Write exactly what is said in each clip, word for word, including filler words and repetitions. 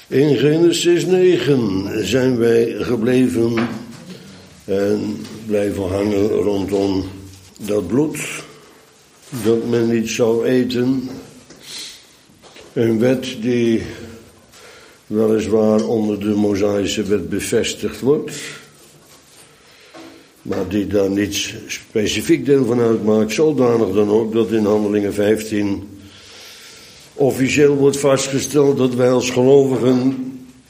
In Genesis negen zijn wij gebleven en blijven hangen rondom dat bloed dat men niet zou eten. Een wet die weliswaar onder de Mosaïsche wet bevestigd wordt, maar die daar niet specifiek deel van uitmaakt, zodanig dan ook dat in Handelingen vijftien officieel wordt vastgesteld dat wij als gelovigen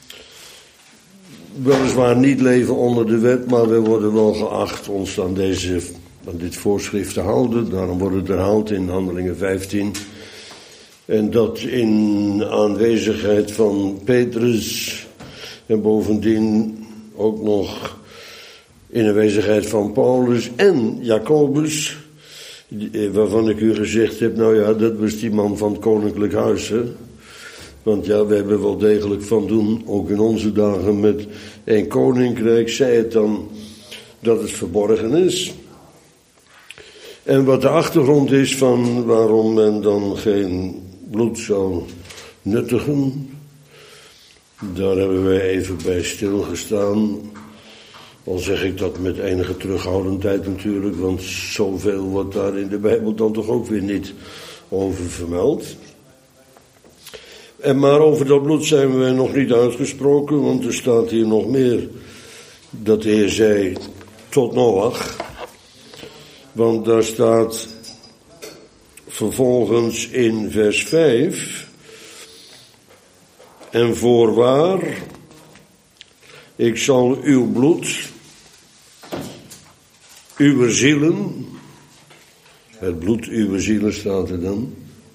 weliswaar niet leven onder de wet, maar wij worden wel geacht ons aan, deze, aan dit voorschrift te houden. Daarom wordt het herhaald in Handelingen vijftien. En dat in aanwezigheid van Petrus en bovendien ook nog in aanwezigheid van Paulus en Jacobus, waarvan ik u gezegd heb, nou ja, dat was die man van het koninklijk huis, hè. Want ja, we hebben wel degelijk van doen, ook in onze dagen, met een koninkrijk. Zij het dan dat het verborgen is. En wat de achtergrond is van waarom men dan geen bloed zou nuttigen, daar hebben wij even bij stilgestaan. Al zeg ik dat met enige terughoudendheid natuurlijk, want zoveel wordt daar in de Bijbel dan toch ook weer niet over vermeld. En maar over dat bloed zijn we nog niet uitgesproken, want er staat hier nog meer dat de Heer zei tot Noach. Want daar staat vervolgens in vers vijf: en voorwaar, ik zal uw bloed, uw zielen, het bloed uw zielen staat er dan,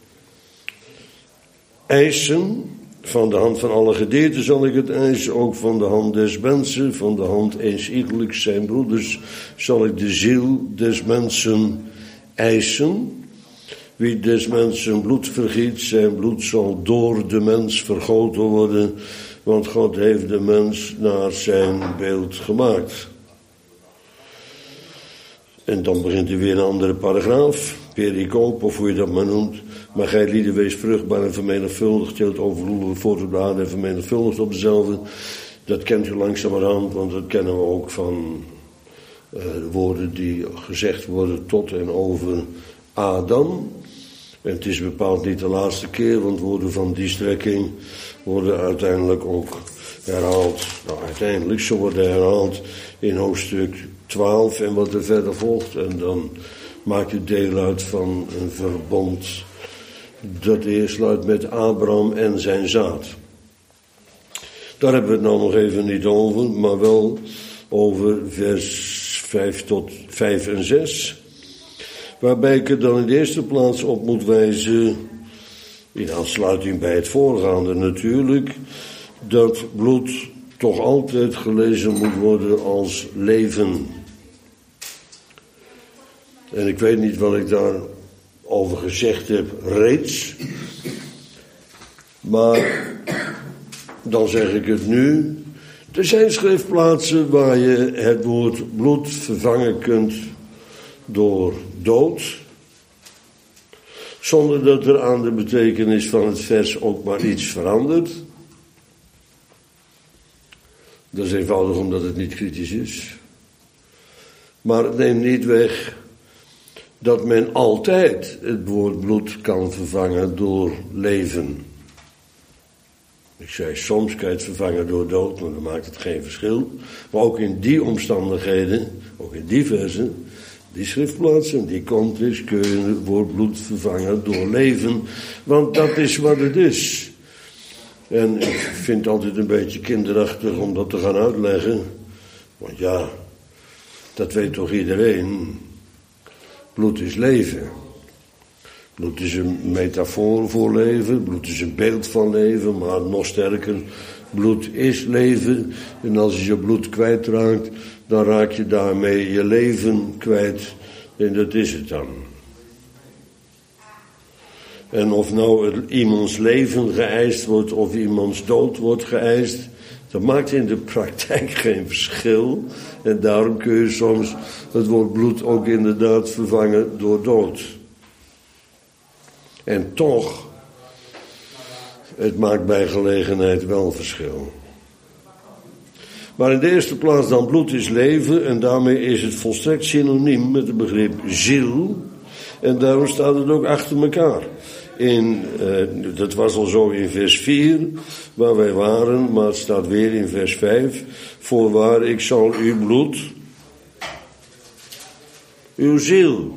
eisen, van de hand van alle gedeerten zal ik het eisen, ook van de hand des mensen, van de hand eens iegelijks zijn broeders, zal ik de ziel des mensen eisen. Wie des mensen bloed vergiet, zijn bloed zal door de mens vergoten worden, want God heeft de mens naar zijn beeld gemaakt. En dan begint er weer een andere paragraaf, pericoop, of hoe je dat maar noemt. Maar gij lieden wees vruchtbaar en vermenigvuldigd, tilt overvloedig voort op de aarde en vermenigvuldigd op dezelfde. Dat kent u langzamerhand, want dat kennen we ook van uh, woorden die gezegd worden tot en over Adam. En het is bepaald niet de laatste keer, want woorden van die strekking worden uiteindelijk ook herhaald. Nou, uiteindelijk, ze worden herhaald in hoofdstuk twaalf en wat er verder volgt. En dan maakt het deel uit van een verbond dat de Heer sluit met Abraham en zijn zaad. Daar hebben we het nou nog even niet over, maar wel over vers vijf tot vijf en zes. Waarbij ik er dan in de eerste plaats op moet wijzen, in aansluiting bij het voorgaande natuurlijk, dat bloed toch altijd gelezen moet worden als leven. En ik weet niet wat ik daarover gezegd heb reeds, maar dan zeg ik het nu. Er zijn schriftplaatsen waar je het woord bloed vervangen kunt door dood, zonder dat er aan de betekenis van het vers ook maar iets verandert. Dat is eenvoudig omdat het niet kritisch is. Maar het neemt niet weg dat men altijd het woord bloed kan vervangen door leven. Ik zei, soms kan je het vervangen door dood, maar dan maakt het geen verschil. Maar ook in die omstandigheden, ook in die versen, die schriftplaatsen, die context, kun je het woord bloed vervangen door leven. Want dat is wat het is. En ik vind het altijd een beetje kinderachtig om dat te gaan uitleggen. Want ja, dat weet toch iedereen. Bloed is leven. Bloed is een metafoor voor leven. Bloed is een beeld van leven. Maar nog sterker, bloed is leven. En als je je bloed kwijtraakt, dan raak je daarmee je leven kwijt. En dat is het dan. En of nou iemands leven geëist wordt of iemands dood wordt geëist, dat maakt in de praktijk geen verschil. En daarom kun je soms het woord bloed ook inderdaad vervangen door dood. En toch het maakt bij gelegenheid wel verschil. Maar in de eerste plaats dan bloed is leven en daarmee is het volstrekt synoniem met het begrip ziel. En daarom staat het ook achter elkaar. In, uh, dat was al zo in vers vier, waar wij waren, maar het staat weer in vers vijf. Voorwaar, ik zal uw bloed, uw ziel,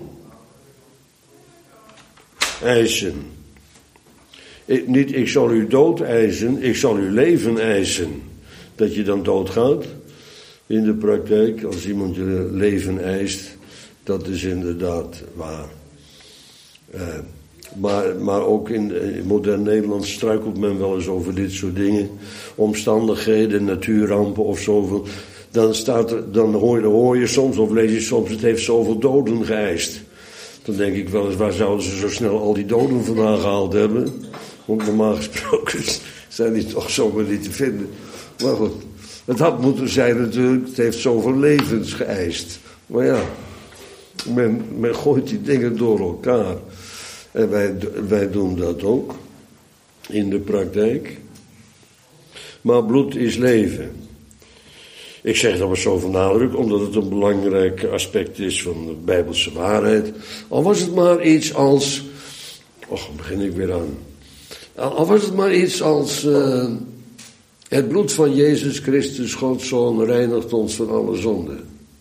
eisen. Ik, niet, ik zal uw dood eisen, ik zal uw leven eisen. Dat je dan doodgaat in de praktijk, als iemand je leven eist, dat is inderdaad waar. Uh, Maar, maar ook in, in modern Nederland struikelt men wel eens over dit soort dingen. Omstandigheden, natuurrampen of zoveel. Dan, staat er, dan hoor, je, hoor je soms, of lees je soms, het heeft zoveel doden geëist. Dan denk ik wel eens, waar zouden ze zo snel al die doden vandaan gehaald hebben? Want normaal gesproken zijn die toch zomaar niet te vinden. Maar goed, het had moeten zijn natuurlijk, het heeft zoveel levens geëist. Maar ja, men, men gooit die dingen door elkaar. En wij, wij doen dat ook in de praktijk. Maar bloed is leven. Ik zeg dat met zoveel nadruk, omdat het een belangrijk aspect is van de Bijbelse waarheid. Al was het maar iets als... Och, begin ik weer aan. Al was het maar iets als... Uh, het bloed van Jezus Christus, Gods Zoon, reinigt ons van alle zonden.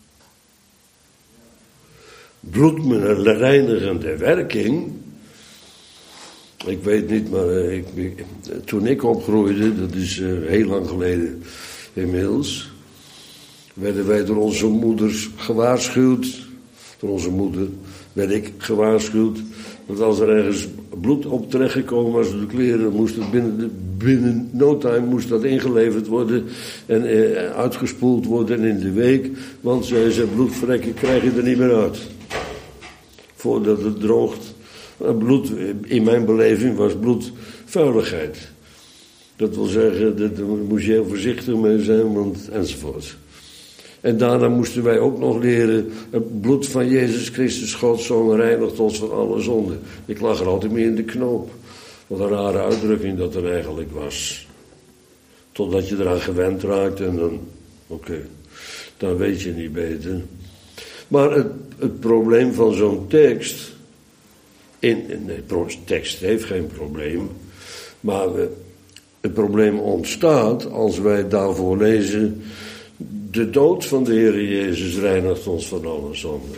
Bloed met een reinigende werking... Ik weet niet, maar uh, ik, ik, toen ik opgroeide, dat is uh, heel lang geleden inmiddels, werden wij door onze moeders gewaarschuwd, door onze moeder werd ik gewaarschuwd, dat als er ergens bloed op terechtgekomen was op de kleren, moest het binnen, de, binnen no time moest dat ingeleverd worden en uh, uitgespoeld worden in de week, want zei ze, bloedvlekken krijg je er niet meer uit, voordat het droogt. Bloed, in mijn beleving was bloed vuiligheid. Dat wil zeggen, dat, daar moest je heel voorzichtig mee zijn, want, enzovoort. En daarna moesten wij ook nog leren, het bloed van Jezus Christus, Gods Zoon, reinigt ons van alle zonden. Ik lag er altijd mee in de knoop. Wat een rare uitdrukking dat er eigenlijk was. Totdat je eraan gewend raakt en dan, oké, okay, dan weet je niet beter. Maar het, het probleem van zo'n tekst... In, nee, de tekst heeft geen probleem, maar we, het probleem ontstaat als wij daarvoor lezen, de dood van de Heer Jezus reinigt ons van alle zonden.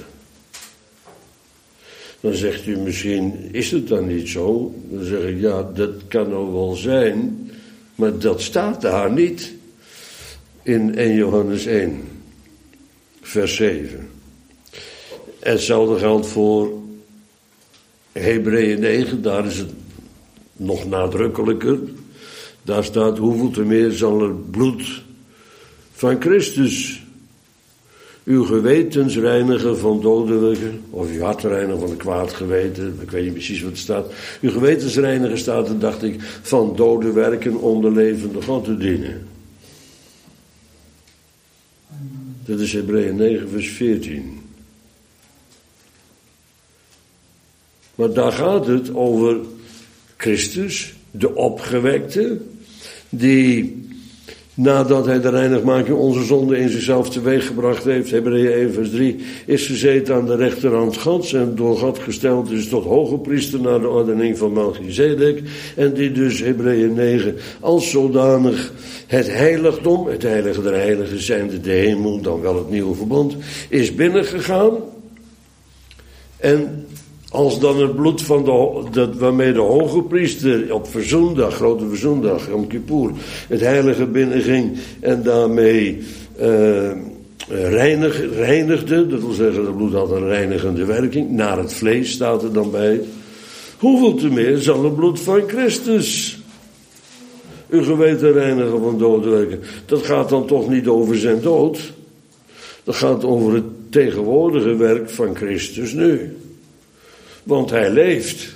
Dan zegt u misschien, is het dan niet zo? Dan zeg ik, ja, dat kan nou wel zijn, maar dat staat daar niet in eerste Johannes één, vers zeven. En hetzelfde geldt voor Hebreeën negen, daar is het nog nadrukkelijker. Daar staat, hoeveel te meer zal het bloed van Christus uw gewetens reinigen van dode werken, of uw hart reinigen van een kwaad geweten, ik weet niet precies wat er staat. Uw gewetens reinigen staat er, dacht ik, van dode werken om de levende God te dienen. Dat is Hebreeën negen, vers veertien. Maar daar gaat het over Christus, de opgewekte, die nadat hij de reinigmaking onze zonde in zichzelf teweeggebracht heeft, Hebreeën één vers drie, is gezeten aan de rechterhand Gods en door God gesteld is tot hoge priester naar de ordening van Melchizedek, en die dus, Hebreeën negen, als zodanig het heiligdom, het heilige der heiligen zijnde de hemel, dan wel het nieuwe verbond, is binnengegaan. En als dan het bloed van de, dat, waarmee de hoge priester op verzoendag, grote verzoendag, Yom Kippur, het heilige binnenging en daarmee uh, reinig, reinigde, dat wil zeggen, dat bloed had een reinigende werking, naar het vlees staat er dan bij. Hoeveel te meer zal het bloed van Christus uw geweten reinigen van dode werken? Dat gaat dan toch niet over zijn dood, dat gaat over het tegenwoordige werk van Christus nu. Want hij leeft.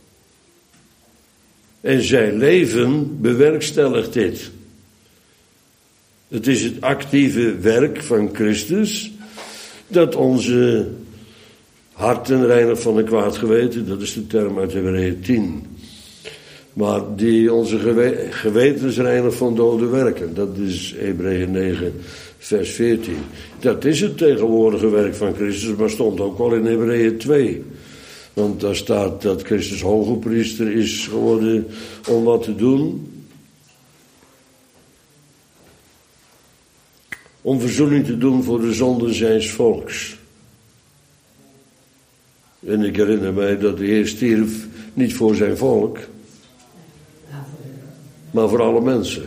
En zijn leven bewerkstelligt dit. Het is het actieve werk van Christus dat onze harten reinigt van een kwaad geweten. Dat is de term uit Hebreeën tien. Maar die onze gewe- gewetens reinigen van dode werken. Dat is Hebreeën negen, vers veertien. Dat is het tegenwoordige werk van Christus, maar stond ook al in Hebreeën twee. Want daar staat dat Christus hoge priester is geworden om wat te doen. Om verzoening te doen voor de zonden zijns volks. En ik herinner mij dat de Heer stierf niet voor zijn volk, maar voor alle mensen.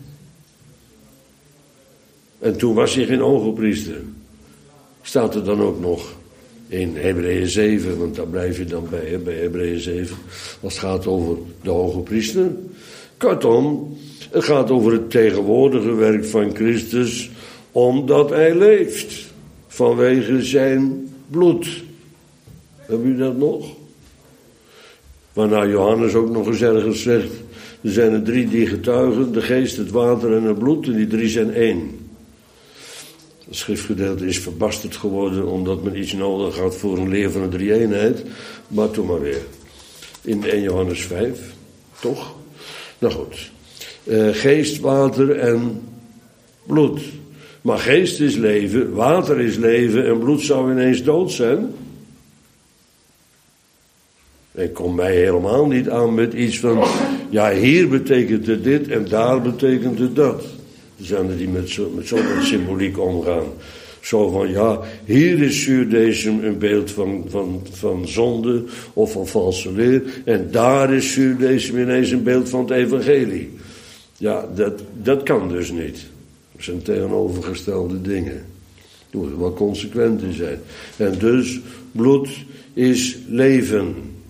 En toen was hij geen hogepriester. Staat er dan ook nog in Hebreeën zeven, want daar blijf je dan bij, hè, bij Hebreeën zeven. Als het gaat over de hogepriester. Kortom, het gaat over het tegenwoordige werk van Christus, omdat hij leeft. Vanwege zijn bloed. Hebben u dat nog? Waarna Johannes ook nog eens ergens zegt, er zijn er drie die getuigen, de geest, het water en het bloed, en die drie zijn één. Het schriftgedeelte is verbasterd geworden omdat men iets nodig had voor een leer van een drie-eenheid. Maar toen maar weer. In eerste Johannes vijf, toch? Nou goed. Uh, geest, water en bloed. Maar geest is leven, water is leven en bloed zou ineens dood zijn. En kom mij helemaal niet aan met iets van, ja, hier betekent het dit en daar betekent het dat. Er zijn er die met zo'n met zo met symboliek omgaan. Zo van, ja, hier is Judaïsme een beeld van, van, van zonde of van valse leer. En daar is Judaïsme ineens een beeld van het evangelie. Ja, dat, dat kan dus niet. Dat zijn tegenovergestelde dingen. Je moet er wel consequent in zijn. En dus, bloed is leven.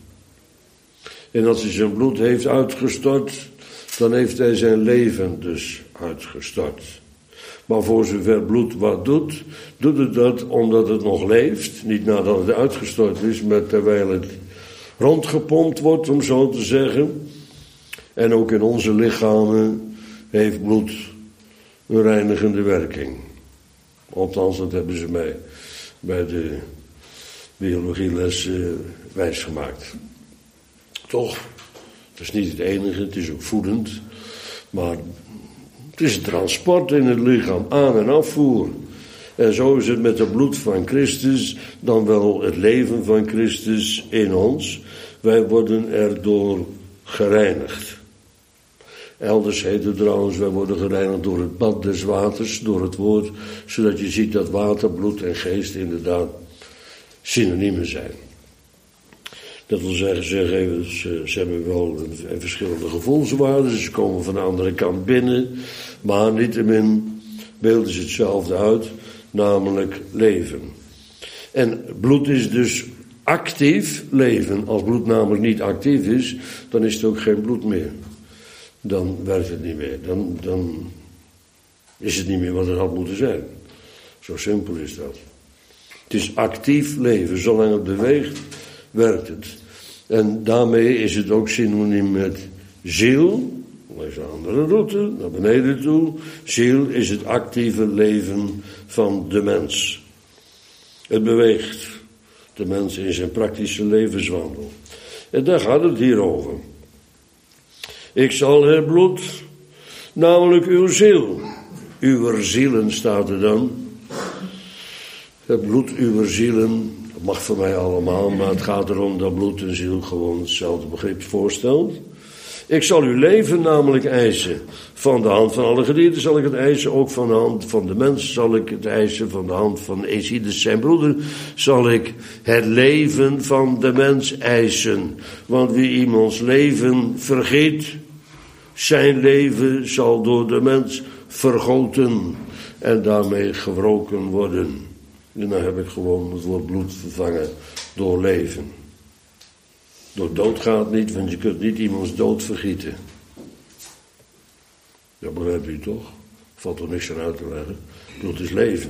En als hij zijn bloed heeft uitgestort, dan heeft hij zijn leven dus uitgestort. Maar voor zover bloed wat doet, doet het dat omdat het nog leeft. Niet nadat het uitgestort is, maar terwijl het rondgepompt wordt, om zo te zeggen. En ook in onze lichamen heeft bloed een reinigende werking. Althans, dat hebben ze mij bij de biologieles uh, wijsgemaakt. Toch? Het is niet het enige, het is ook voedend. Maar het is een transport in het lichaam, aan- en afvoer. En zo is het met het bloed van Christus, dan wel het leven van Christus in ons. Wij worden erdoor gereinigd. Elders heet het trouwens, wij worden gereinigd door het bad des waters, door het woord, zodat je ziet dat water, bloed en geest inderdaad synoniemen zijn. Dat wil zeggen, ze, geven, ze, ze hebben wel een, een verschillende gevoelswaarden, ze komen van de andere kant binnen, maar niettemin beelden ze hetzelfde uit, namelijk leven. En bloed is dus actief leven. Als bloed namelijk niet actief is, dan is het ook geen bloed meer. Dan werkt het niet meer. Dan, dan is het niet meer wat het had moeten zijn. Zo simpel is dat. Het is actief leven. Zolang het beweegt, werkt het. En daarmee is het ook synoniem met ziel. Dat is een andere route, naar beneden toe. Ziel is het actieve leven van de mens. Het beweegt de mens in zijn praktische levenswandel. En daar gaat het hier over. Ik zal het bloed, namelijk uw ziel. Uw zielen staat er dan. Het bloed uw zielen, dat mag voor mij allemaal, maar het gaat erom dat bloed en ziel gewoon hetzelfde begrip voorstelt. Ik zal uw leven namelijk eisen. Van de hand van alle gedierten zal ik het eisen, ook van de hand van de mens zal ik het eisen, van de hand van Ezides zijn broeder zal ik het leven van de mens eisen. Want wie iemands leven vergeet, zijn leven zal door de mens vergoten en daarmee gewroken worden. En dan heb ik gewoon het woord bloed vervangen door leven. Door dood gaat niet, want je kunt niet iemands dood vergieten. Dat begrijpt u toch? Valt er niks aan uit te leggen. Bloed is leven.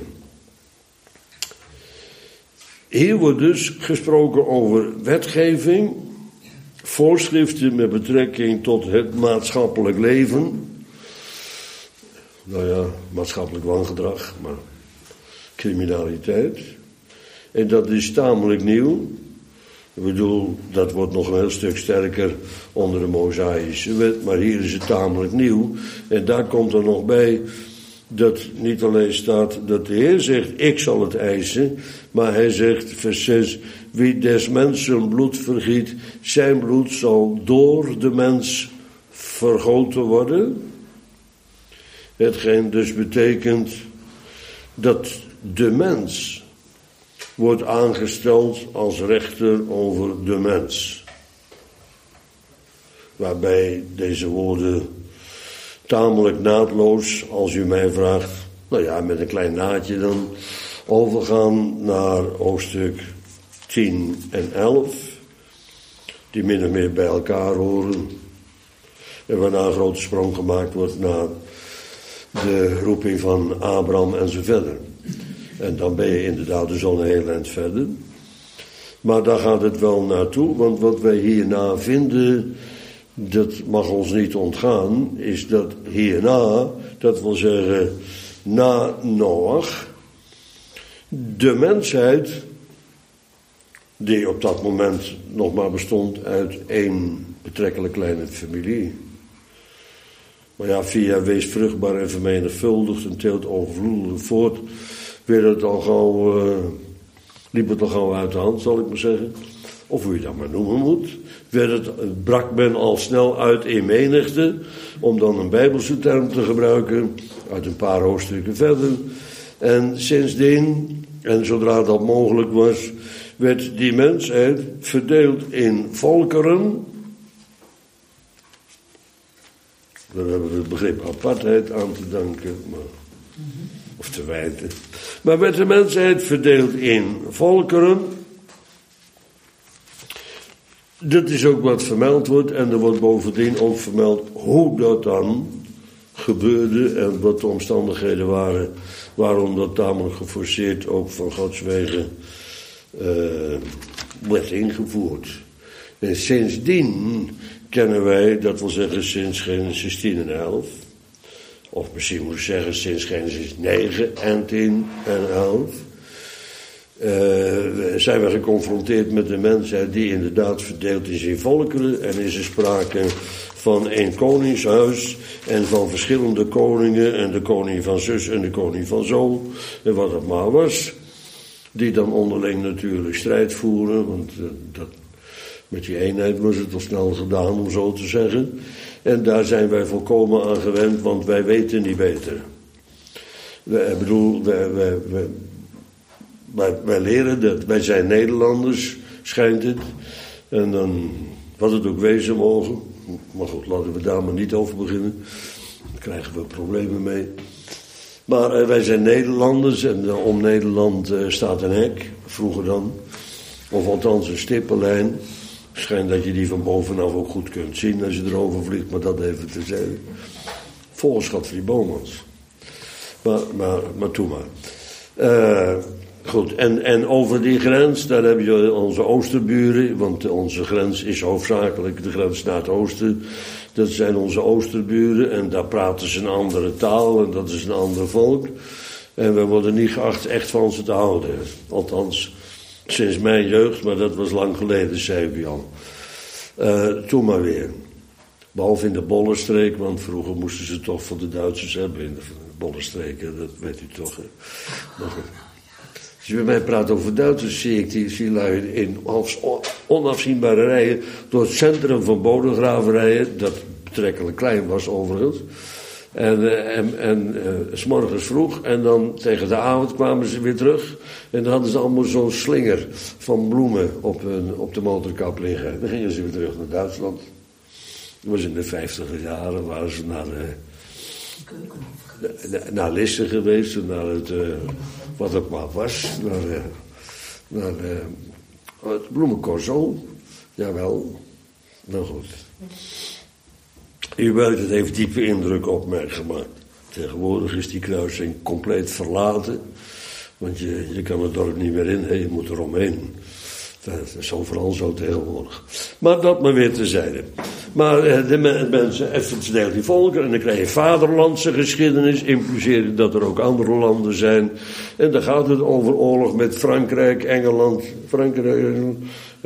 Hier wordt dus gesproken over wetgeving, voorschriften met betrekking tot het maatschappelijk leven. Nou ja, maatschappelijk wangedrag, maar criminaliteit. En dat is tamelijk nieuw. Ik bedoel, dat wordt nog een heel stuk sterker onder de Mosaïsche wet, maar hier is het tamelijk nieuw. En daar komt er nog bij dat niet alleen staat dat de Heer zegt, ik zal het eisen, maar hij zegt, vers zes, wie des mensen bloed vergiet, zijn bloed zal door de mens vergoten worden. Hetgeen dus betekent dat de mens wordt aangesteld als rechter over de mens. Waarbij deze woorden tamelijk naadloos, als u mij vraagt, nou ja, met een klein naadje dan, overgaan naar hoofdstuk tien en elf, die min of meer bij elkaar horen, en waarna een grote sprong gemaakt wordt naar de roeping van Abraham en zo verder. En dan ben je inderdaad dus al een heel eind verder. Maar daar gaat het wel naartoe, want wat wij hierna vinden, dat mag ons niet ontgaan, is dat hierna, dat wil zeggen na Noach, de mensheid, die op dat moment nog maar bestond uit één betrekkelijk kleine familie. Maar ja, via wees vruchtbaar en vermenigvuldigd en teelt overvloedig voort, werd het al gauw, uh, liep het al gauw uit de hand, zal ik maar zeggen. Of hoe je dat maar noemen moet. Werd het, brak men al snel uit in menigte, om dan een Bijbelse term te gebruiken, uit een paar hoofdstukken verder. En sindsdien, en zodra dat mogelijk was, werd die mensheid verdeeld in volkeren. Daar hebben we het begrip apartheid aan te danken, maar, of te wijten. Maar werd de mensheid verdeeld in volkeren. Dat is ook wat vermeld wordt en er wordt bovendien ook vermeld hoe dat dan gebeurde en wat de omstandigheden waren, waarom dat tamelijk geforceerd ook van Gods wegen uh, werd ingevoerd. En sindsdien kennen wij, dat wil zeggen sinds Genesis tien en elf, of misschien moet ik zeggen sinds Genesis negen en tien en elf, uh, zijn we geconfronteerd met de mensheid die inderdaad verdeeld is in volkeren en is er sprake van één koningshuis en van verschillende koningen en de koning van zus en de koning van zo en wat het maar was, die dan onderling natuurlijk strijd voeren, want uh, dat, met die eenheid was het al snel gedaan om zo te zeggen. En daar zijn wij volkomen aan gewend, want wij weten niet beter. Ik bedoel, wij, wij, wij, wij, wij leren dat. Wij zijn Nederlanders, schijnt het. En dan, wat het ook wezen mogen. Maar goed, laten we daar maar niet over beginnen. Daar krijgen we problemen mee. Maar uh, wij zijn Nederlanders en uh, om Nederland uh, staat een hek, vroeger dan. Of althans een stippenlijn. Schijnt dat je die van bovenaf ook goed kunt zien als je erover vliegt, maar dat even te zeggen. Volgens Godfried Bomans. Maar, maar, maar toe maar. Uh, goed, en, en over die grens, daar heb je onze oosterburen, want onze grens is hoofdzakelijk de grens naar het oosten. Dat zijn onze oosterburen en daar praten ze een andere taal en dat is een ander volk. En we worden niet geacht echt van ze te houden. Althans, sinds mijn jeugd, maar dat was lang geleden, zei ik al. Uh, toen maar weer. Behalve in de Bollenstreek, want vroeger moesten ze toch van de Duitsers hebben in de Bollenstreken, dat weet u toch. Hè? Maar goed. Als je bij mij praat over Duitsers, zie ik die zie lui in onafzienbare rijen door het centrum van Bodegraven, dat betrekkelijk klein was overigens. En, uh, en, en uh, 's morgens vroeg en dan tegen de avond kwamen ze weer terug. En dan hadden ze allemaal zo'n slinger van bloemen op, hun, op de motorkap liggen. Dan gingen ze weer terug naar Duitsland. Dat was in de vijftiger jaren, waren ze naar, uh, naar, naar Lisse geweest, naar het, uh, wat het maar was, naar, uh, naar uh, het bloemencorso. Jawel, nou goed. U weet, het heeft diepe indruk op mij gemaakt. Tegenwoordig is die kruising compleet verlaten. Want je, je kan het dorp niet meer in, hè, je moet er omheen. Dat is overal zo tegenwoordig. Maar dat maar weer terzijde. Maar eh, de mensen, even verdeeld die volken, en dan krijg je vaderlandse geschiedenis, impliceert dat er ook andere landen zijn. En dan gaat het over oorlog met Frankrijk, Engeland, Frankrijk, uh,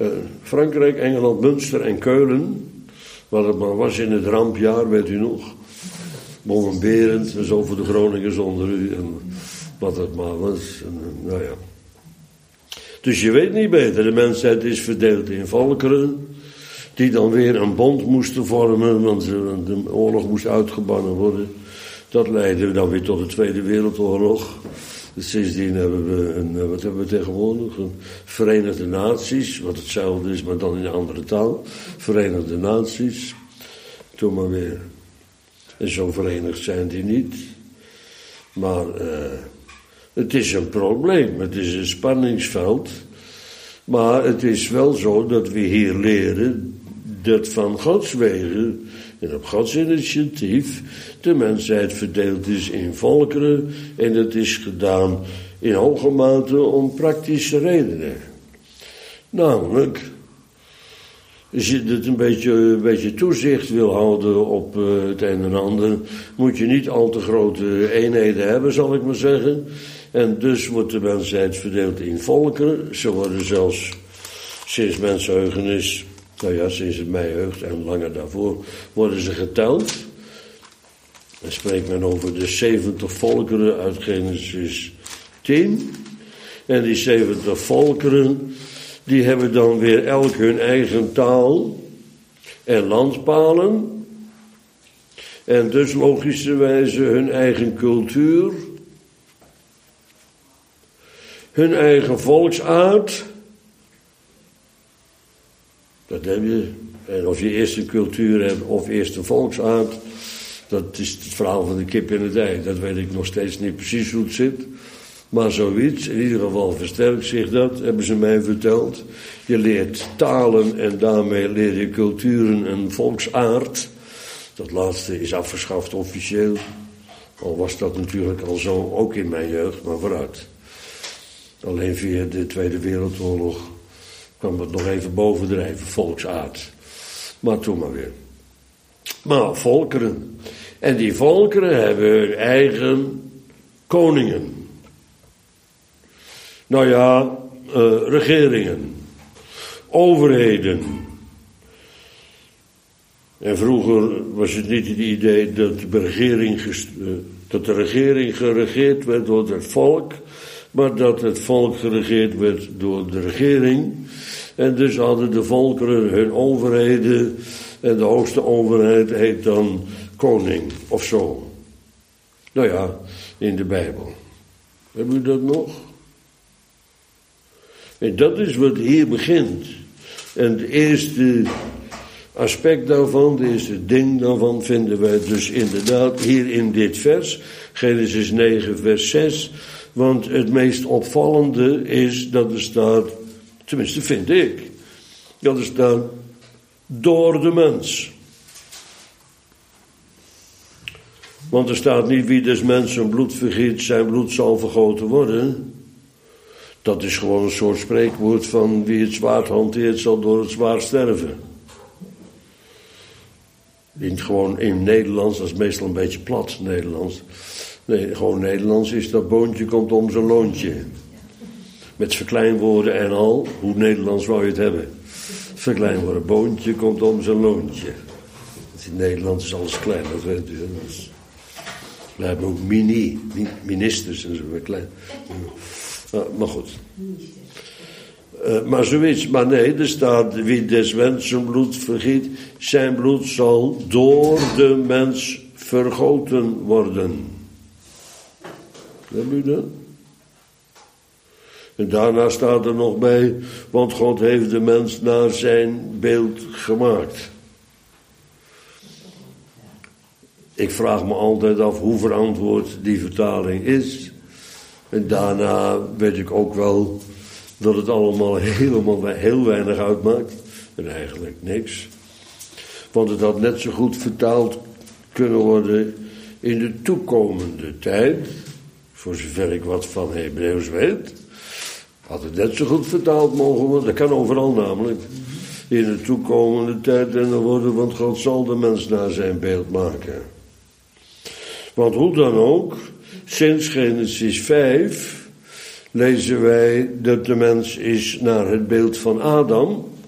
Uh, Frankrijk, Engeland, Münster en Keulen. Wat het maar was in het rampjaar, weet u nog. Bommenberend, en zo voor de Groningers onder u. En wat het maar was. En, nou ja. Dus je weet niet beter. De mensheid is verdeeld in volkeren. Die dan weer een bond moesten vormen. Want de oorlog moest uitgebannen worden. Dat leidde dan weer tot de Tweede Wereldoorlog. Dus sindsdien hebben we, een, wat hebben we tegenwoordig? Een Verenigde Naties, wat hetzelfde is, maar dan in een andere taal. Verenigde Naties. Toen maar weer. En zo verenigd zijn die niet. Maar uh, het is een probleem, het is een spanningsveld. Maar het is wel zo dat we hier leren dat van Gods wegen en op Gods initiatief de mensheid verdeeld is in volkeren. En dat is gedaan in hoge mate om praktische redenen. Namelijk, als je het een beetje, een beetje toezicht wil houden op uh, het een en ander, moet je niet al te grote eenheden hebben, zal ik maar zeggen. En dus wordt de mensheid verdeeld in volkeren. Ze worden zelfs sinds mensheugenis, nou ja, sinds het meiheugd en langer daarvoor, worden ze geteld. Dan spreekt men over de zeventig volkeren uit Genesis tien. En die zeventig volkeren, die hebben dan weer elk hun eigen taal en landpalen. En dus logischerwijze hun eigen cultuur, hun eigen volksaard. Dat heb je. En of je eerst een cultuur hebt of eerst een volksaard, dat is het verhaal van de kip en het ei. Dat weet ik nog steeds niet precies hoe het zit. Maar zoiets, in ieder geval versterkt zich dat, hebben ze mij verteld. Je leert talen en daarmee leer je culturen en volksaard. Dat laatste is afgeschaft officieel. Al was dat natuurlijk al zo, ook in mijn jeugd, maar vooruit. Alleen via de Tweede Wereldoorlog kwam het nog even bovendrijven, volksaard. Maar toen maar weer. Maar volkeren. En die volkeren hebben hun eigen koningen. Nou ja, uh, regeringen, overheden. En vroeger was het niet het idee dat de regering, gest- uh, dat de regering geregeerd werd door het volk, maar dat het volk geregeerd werd door de regering. En dus hadden de volkeren hun overheden, en de hoogste overheid heet dan koning of zo. Nou ja, in de Bijbel. Hebben u dat nog? En dat is wat hier begint. En het eerste aspect daarvan, het eerste ding daarvan, vinden wij dus inderdaad hier in dit vers. Genesis negen vers zes. Want het meest opvallende is dat er staat, tenminste vind ik, dat er staat door de mens. Want er staat niet wie des mensen bloed vergiet, zijn bloed zal vergoten worden. Dat is gewoon een soort spreekwoord van wie het zwaard hanteert zal door het zwaard sterven. Niet gewoon in Nederlands, dat is meestal een beetje plat Nederlands. Nee, gewoon Nederlands is dat boontje komt om zijn loontje. Met verkleinwoorden en al, hoe Nederlands wou je het hebben? Verkleinwoorden, boontje komt om zijn loontje. In Nederland is alles klein, dat weet u. We hebben ook mini, ministers en zo, klein. Uh, maar goed. Uh, maar zoiets, maar nee, er staat wie des mensen bloed vergiet, zijn bloed zal door de mens vergoten worden. Hebben u dat? En daarna staat er nog bij, want God heeft de mens naar zijn beeld gemaakt. Ik vraag me altijd af hoe verantwoord die vertaling is. En daarna weet ik ook wel dat het allemaal helemaal heel weinig uitmaakt. En eigenlijk niks. Want het had net zo goed vertaald kunnen worden in de toekomende tijd. Voor zover ik wat van Hebreeuws weet. Had het net zo goed vertaald mogen worden. Dat kan overal namelijk. In de toekomende tijd en dan worden, want God zal de mens naar zijn beeld maken. Want hoe dan ook, sinds Genesis vijf lezen wij dat de mens is naar het beeld van Adam.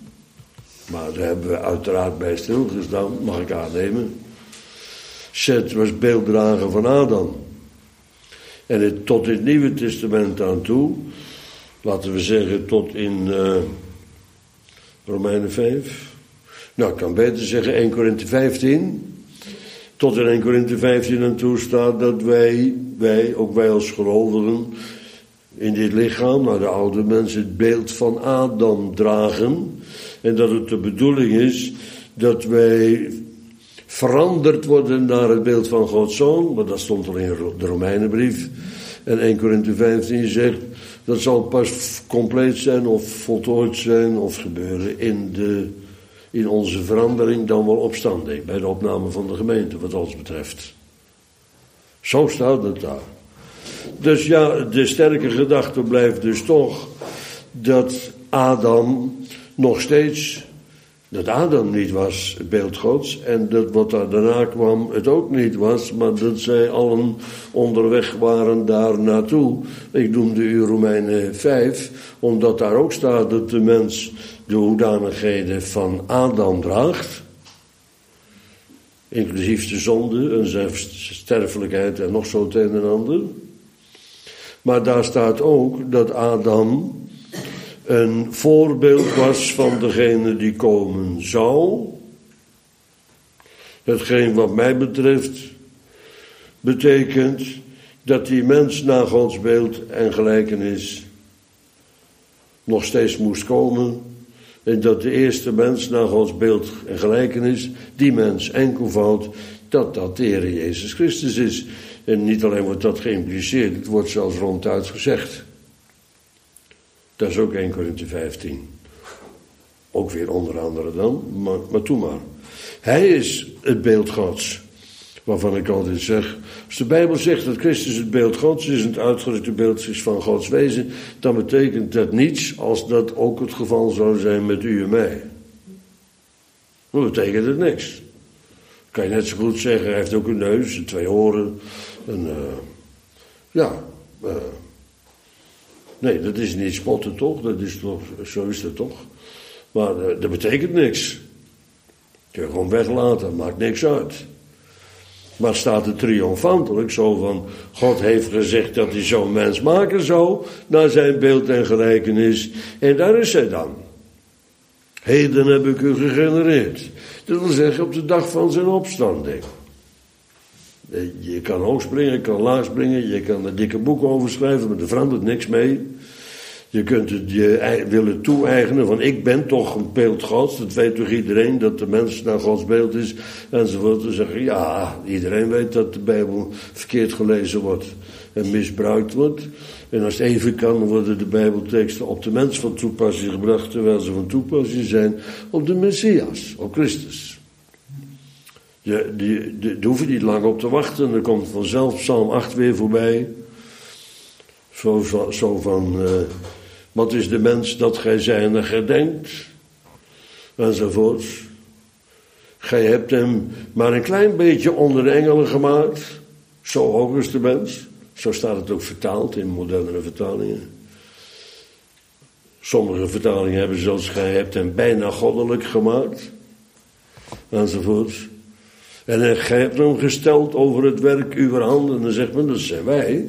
Maar daar hebben we uiteraard bij stilgestaan, mag ik aannemen. Seth was beelddrager van Adam. En het, tot in het Nieuwe Testament aan toe, laten we zeggen tot in uh, Romeinen vijf. Nou, ik kan beter zeggen één Korinthe vijftien. Tot in één Korinthe vijftien aan toe staat dat wij, wij, ook wij als gelovigen, in dit lichaam, naar de oude mens, het beeld van Adam dragen. En dat het de bedoeling is dat wij veranderd worden naar het beeld van Gods Zoon. Maar dat stond al in de Romeinenbrief. En één Korinthe vijftien zegt, dat zal pas compleet zijn of voltooid zijn of gebeuren in, de, in onze verandering, dan wel opstanding. Bij de opname van de gemeente, wat ons betreft. Zo staat het daar. Dus ja, de sterke gedachte blijft dus toch dat Adam nog steeds, dat Adam niet was het beeld Gods en dat wat daar daarna kwam het ook niet was, maar dat zij allen onderweg waren daar naartoe. Ik noemde u Romeinen vijf, omdat daar ook staat dat de mens de hoedanigheden van Adam draagt, inclusief de zonde en zijn sterfelijkheid en nog zo het een en ander. Maar daar staat ook dat Adam een voorbeeld was van degene die komen zou. Hetgeen wat mij betreft betekent dat die mens naar Gods beeld en gelijkenis nog steeds moest komen. En dat de eerste mens naar Gods beeld en gelijkenis, die mens enkelvoud, dat dat de Heer Jezus Christus is. En niet alleen wordt dat geïmpliceerd, het wordt zelfs ronduit gezegd. Dat is ook één Korinthe vijftien. Ook weer onder andere dan, maar, maar toe maar. Hij is het beeld Gods. Waarvan ik altijd zeg, als de Bijbel zegt dat Christus het beeld Gods is en het uitgedrukte beeld is van Gods wezen, dan betekent dat niets als dat ook het geval zou zijn met u en mij. Dan betekent het niks. Kan je net zo goed zeggen, hij heeft ook een neus, twee oren. En, uh, ja, uh, nee, dat is niet spotten toch? Dat is toch, zo is dat toch? Maar uh, dat betekent niks. Kun je gewoon weglaten, maakt niks uit. Maar staat het triomfantelijk zo van, God heeft gezegd dat hij zo'n mens maken zou, naar zijn beeld en gelijkenis. En daar is hij dan. Heden heb ik u gegenereerd. Dat wil zeggen op de dag van zijn opstanding. Je kan hoog springen, je kan laag springen, je kan er dikke boeken over schrijven, maar er verandert niks mee. Je kunt het je willen toe-eigenen van ik ben toch een beeld Gods. Dat weet toch iedereen dat de mens naar Gods beeld is. Enzovoort. Dan zeggen ja, iedereen weet dat de Bijbel verkeerd gelezen wordt en misbruikt wordt. En als het even kan, worden de Bijbelteksten op de mens van toepassing gebracht, terwijl ze van toepassing zijn op de Messias, op Christus. Je, die, die, daar hoef je niet lang op te wachten. Dan komt vanzelf Psalm acht weer voorbij. Zo, zo, zo van, uh, wat is de mens dat gij zijner gedenkt? Enzovoort. Gij hebt hem maar een klein beetje onder de engelen gemaakt. Zo hoog is de mens. Zo staat het ook vertaald in moderne vertalingen. Sommige vertalingen hebben zelfs, gij hebt hem bijna goddelijk gemaakt. Enzovoort. En gij hebt hem gesteld over het werk uw handen. En dan zegt men, dat zijn wij.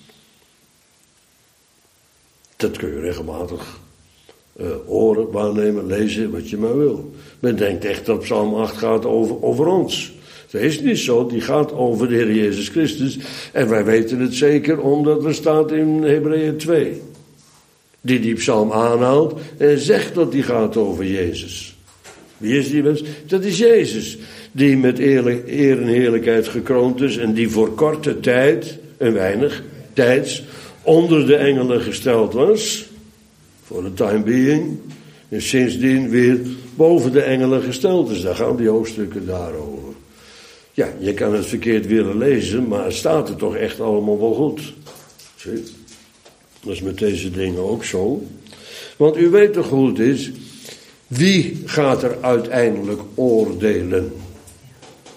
Dat kun je regelmatig uh, horen, waarnemen, lezen, wat je maar wil. Men denkt echt dat Psalm acht gaat over, over ons. Dat is niet zo, die gaat over de Heer Jezus Christus. En wij weten het zeker, omdat er staat in Hebreeën twee. Die die psalm aanhaalt en zegt dat die gaat over Jezus. Wie is die mens? Dat is Jezus. Die met eer en heerlijkheid gekroond is en die voor korte tijd, een weinig tijds, onder de engelen gesteld was. Voor de time being. En sindsdien weer boven de engelen gesteld is. Daar gaan die hoofdstukken daarover. Ja, je kan het verkeerd willen lezen, maar het staat er toch echt allemaal wel goed. Zie? Dat is met deze dingen ook zo. Want u weet toch hoe het is. Wie gaat er uiteindelijk oordelen?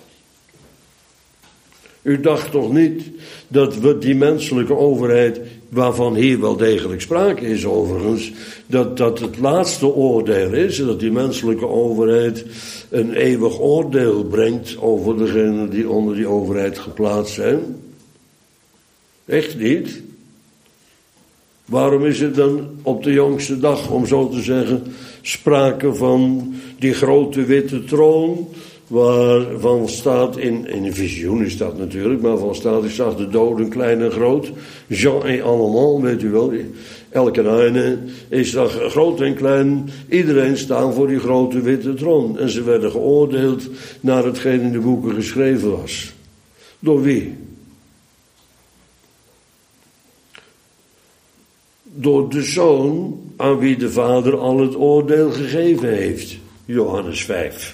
U dacht toch niet dat we die menselijke overheid waarvan hier wel degelijk sprake is overigens, dat dat het laatste oordeel is, en dat die menselijke overheid een eeuwig oordeel brengt over degenen die onder die overheid geplaatst zijn. Echt niet. Waarom is er dan op de jongste dag, om zo te zeggen, sprake van die grote witte troon, waarvan staat, in, in een visioen is dat natuurlijk, maar van staat, ik zag de doden klein en groot, Jean et allemaal, weet u wel, elke ene, ik zag groot en klein, iedereen staan voor die grote witte troon. En ze werden geoordeeld naar hetgeen in de boeken geschreven was. Door wie? Door de Zoon aan wie de Vader al het oordeel gegeven heeft. Johannes vijf.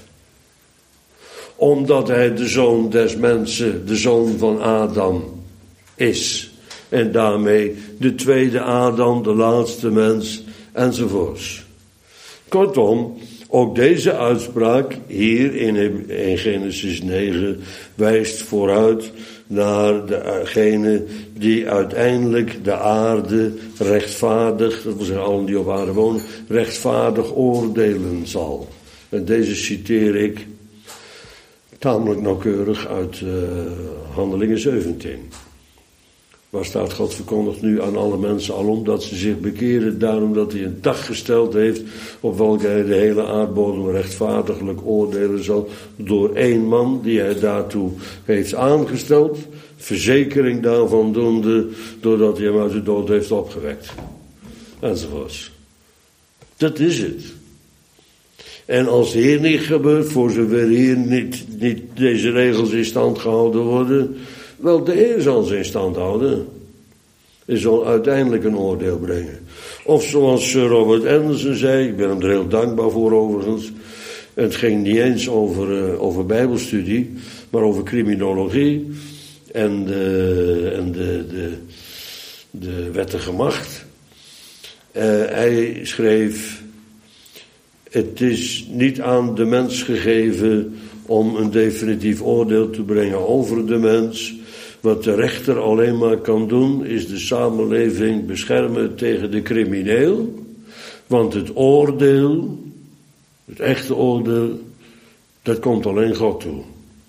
Omdat hij de Zoon des mensen, de Zoon van Adam is. En daarmee de tweede Adam, de laatste mens, enzovoorts. Kortom, ook deze uitspraak hier in, in Genesis negen wijst vooruit naar degene die uiteindelijk de aarde rechtvaardig, dat wil zeggen allen die op aarde wonen, rechtvaardig oordelen zal. En deze citeer ik tamelijk nauwkeurig uit uh, Handelingen zeventien. Waar staat: God verkondigt nu aan alle mensen alom dat ze zich bekeren, daarom dat hij een dag gesteld heeft op welke hij de hele aardbodem rechtvaardiglijk oordelen zal door één man die hij daartoe heeft aangesteld, verzekering daarvan doende doordat hij hem uit de dood heeft opgewekt. Enzovoorts. Dat is het. En als hier niet gebeurt, voor zover hier niet, niet deze regels in stand gehouden worden, wel, de Heer zal ze in stand houden. Hij zal uiteindelijk een oordeel brengen. Of zoals Sir Robert Anderson zei, ik ben hem er heel dankbaar voor overigens. Het ging niet eens over, uh, over bijbelstudie, maar over criminologie en de, en de, de, de wettige macht. Uh, hij schreef: het is niet aan de mens gegeven om een definitief oordeel te brengen over de mens. Wat de rechter alleen maar kan doen, is de samenleving beschermen tegen de crimineel. Want het oordeel, het echte oordeel, dat komt alleen God toe.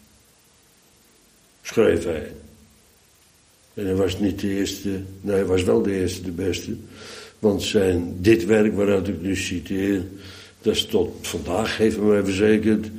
Schreef hij. En hij was niet de eerste, nee, hij was wel de eerste, de beste. Want zijn, dit werk waaruit ik nu citeer, dat is tot vandaag, heeft mij verzekerd,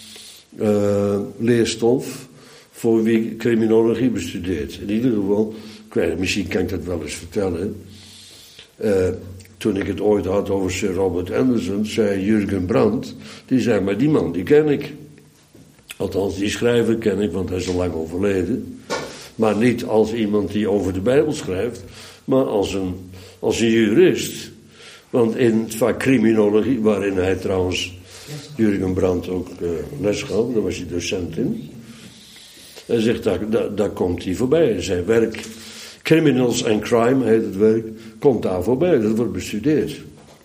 uh, leerstof voor wie criminologie bestudeert. In ieder geval, ik weet, misschien kan ik dat wel eens vertellen. Uh, toen ik het ooit had over Sir Robert Anderson, zei Jurgen Brandt, die zei, maar die man, die ken ik. Althans, die schrijver ken ik, want hij is al lang overleden. Maar niet als iemand die over de Bijbel schrijft, maar als een, als een jurist. Want in het vak criminologie, waarin hij trouwens, Jurgen Brandt ook uh, les gaf, daar was hij docent in. Hij zegt, daar, daar, daar komt hij voorbij. Zijn werk, Criminals and Crime heet het werk, komt daar voorbij. Dat wordt bestudeerd.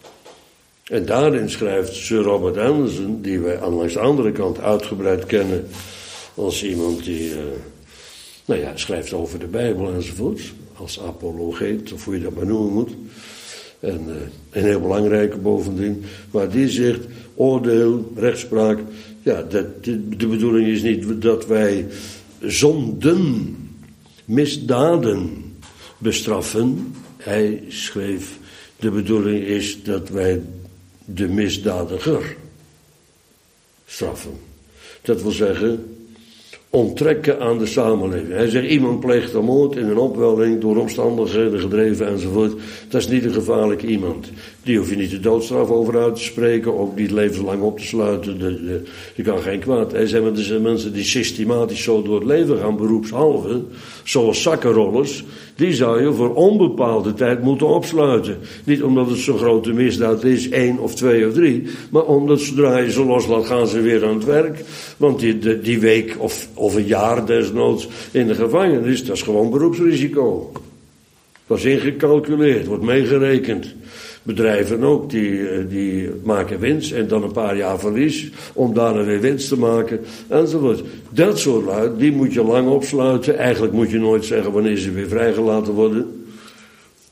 En daarin schrijft Sir Robert Anderson, die wij aan de andere kant uitgebreid kennen als iemand die, uh, nou ja, schrijft over de Bijbel enzovoort, als apologeet, of hoe je dat maar noemen moet. En uh, een heel belangrijke bovendien. Maar die zegt, oordeel, rechtspraak, ja, dat, de, de bedoeling is niet dat wij zonden, misdaden bestraffen. Hij schreef, de bedoeling is dat wij de misdadiger straffen. Dat wil zeggen, onttrekken aan de samenleving. Hij zegt, iemand pleegt een moord in een opwelling, door omstandigheden gedreven enzovoort. Dat is niet een gevaarlijke iemand. Die hoef je niet de doodstraf over uit te spreken, ook niet levenslang op te sluiten. De, de, je kan geen kwaad. Hij zegt, maar er zijn mensen die systematisch zo door het leven gaan, beroepshalve, zoals zakkenrollers, die zou je voor onbepaalde tijd moeten opsluiten. Niet omdat het zo'n grote misdaad is, één of twee of drie, maar omdat zodra je ze loslaat, gaan ze weer aan het werk. Want die, die, die week of, of een jaar desnoods in de gevangenis, dat is gewoon beroepsrisico. Dat is ingecalculeerd, wordt meegerekend. Bedrijven ook, die, die maken winst en dan een paar jaar verlies om daarna weer winst te maken enzovoort. Dat soort lui, die moet je lang opsluiten. Eigenlijk moet je nooit zeggen wanneer ze weer vrijgelaten worden.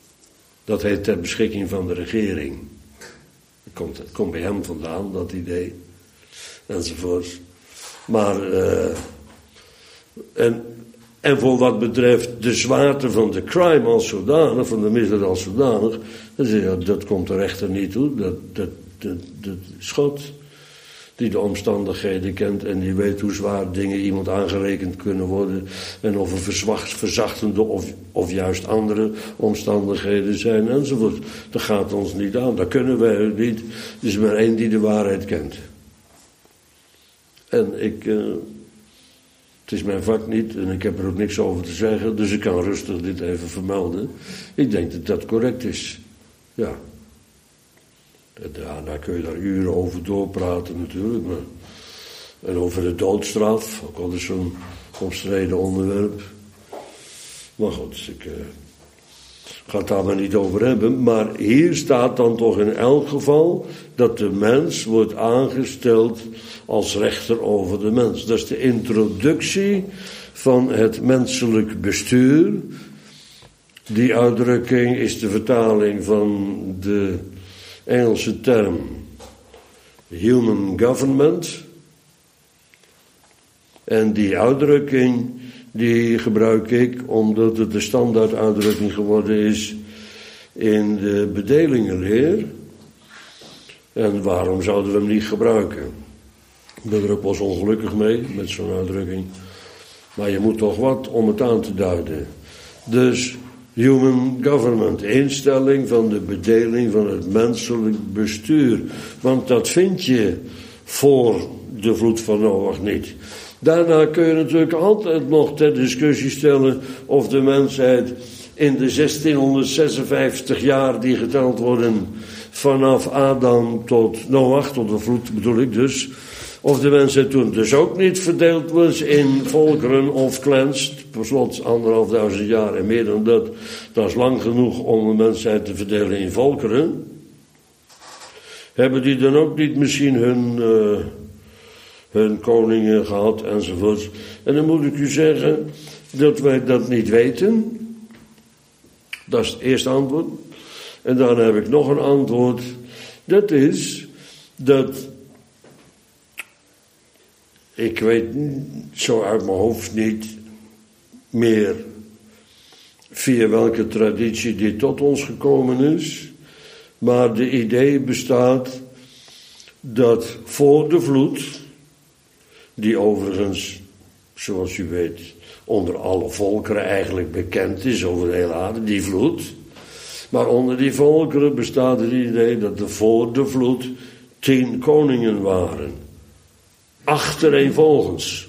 Dat heet ter beschikking van de regering. Het komt, het komt bij hem vandaan, dat idee. Enzovoort. Maar, uh, en, en voor wat betreft de zwaarte van de crime als zodanig, van de misdaad als zodanig, dan zeg je, dat komt de rechter niet toe. Dat, dat, dat, dat is God die de omstandigheden kent en die weet hoe zwaar dingen iemand aangerekend kunnen worden en of er verzwacht, verzachtende of, of juist andere omstandigheden zijn enzovoort. Dat gaat ons niet aan, dat kunnen wij niet. Er is maar één die de waarheid kent. En ik, uh, het is mijn vak niet en ik heb er ook niks over te zeggen, dus ik kan rustig dit even vermelden. Ik denk dat dat correct is. Ja. Ja, daar kun je daar uren over doorpraten natuurlijk. Maar, en over de doodstraf, ook al is zo'n omstreden onderwerp. Maar goed, ik uh, ga het daar maar niet over hebben. Maar hier staat dan toch in elk geval dat de mens wordt aangesteld als rechter over de mens. Dat is de introductie van het menselijk bestuur. Die uitdrukking is de vertaling van de Engelse term human government. En die uitdrukking die gebruik ik omdat het de standaard uitdrukking geworden is in de bedelingenleer. En waarom zouden we hem niet gebruiken? Ik ben er ook wel eens ongelukkig mee met zo'n uitdrukking. Maar je moet toch wat om het aan te duiden. Dus human government, instelling van de bedeling van het menselijk bestuur. Want dat vind je voor de vloed van Noach niet. Daarna kun je natuurlijk altijd nog ter discussie stellen of de mensheid in de zestienhonderdzesenvijftig jaar die geteld worden vanaf Adam tot Noach, tot de vloed bedoel ik dus, of de mensheid toen dus ook niet verdeeld was in volkeren of clans, per slot anderhalf duizend jaar en meer dan dat, dat is lang genoeg om de mensheid te verdelen in volkeren. Hebben die dan ook niet misschien hun, uh, hun koningen gehad enzovoort. En dan moet ik u zeggen dat wij dat niet weten. Dat is het eerste antwoord. En dan heb ik nog een antwoord. Dat is dat ik weet zo uit mijn hoofd niet meer via welke traditie dit tot ons gekomen is. Maar de idee bestaat dat voor de vloed, die overigens, zoals u weet, onder alle volkeren eigenlijk bekend is over de hele aarde, die vloed. Maar onder die volkeren bestaat het idee dat er voor de vloed tien koningen waren. Achtereenvolgens.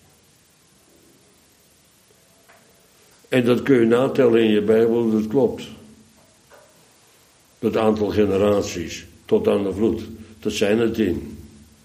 En dat kun je natellen in je Bijbel, dat klopt. Dat aantal generaties tot aan de vloed, dat zijn er tien.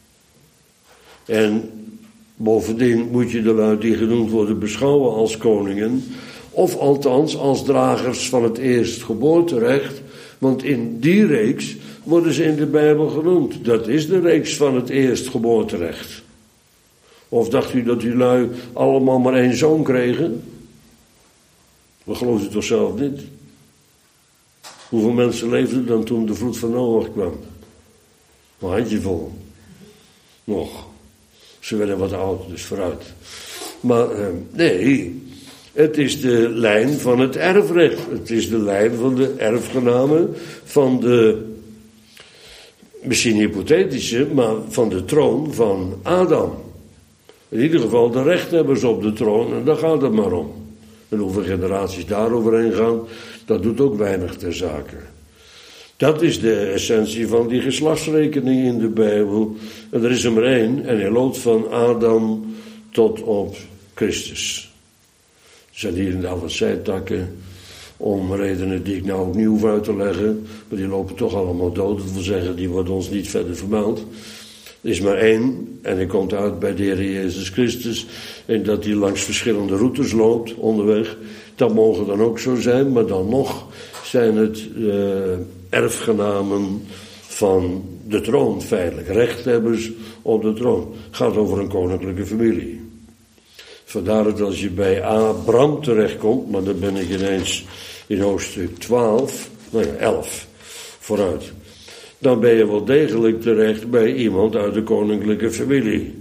En bovendien moet je de lui die genoemd worden beschouwen als koningen, of althans als dragers van het eerstgeboorterecht, want in die reeks worden ze in de Bijbel genoemd. Dat is de reeks van het eerstgeboorterecht. Of dacht u dat die lui allemaal maar één zoon kregen? Dat gelooft u toch zelf niet? Hoeveel mensen leefden dan toen de vloed van Noach kwam? Een handjevol. Nog. Ze werden wat oud, dus vooruit. Maar eh, nee, het is de lijn van het erfrecht. Het is de lijn van de erfgenamen van de, misschien hypothetische, maar van de troon van Adam. In ieder geval de rechthebbers op de troon, en daar gaat het maar om. En hoeveel generaties daaroverheen gaan, dat doet ook weinig ter zake. Dat is de essentie van die geslachtsrekening in de Bijbel. En er is er maar één, en hij loopt van Adam tot op Christus. Er zijn hier in de alle zijtakken, om redenen die ik nou ook niet hoef uit te leggen, maar die lopen toch allemaal dood. Dat wil zeggen, die worden ons niet verder vermeld. Er is maar één, en hij komt uit bij de Heer Jezus Christus, en dat hij langs verschillende routes loopt onderweg. Dat mogen dan ook zo zijn, maar dan nog zijn het uh, erfgenamen van de troon, feitelijk. Rechthebbers op de troon. Het gaat over een koninklijke familie. Vandaar dat als je bij Abraham terechtkomt, maar dan ben ik ineens in hoofdstuk twaalf, nou ja, elf, vooruit. Dan ben je wel degelijk terecht bij iemand uit de koninklijke familie.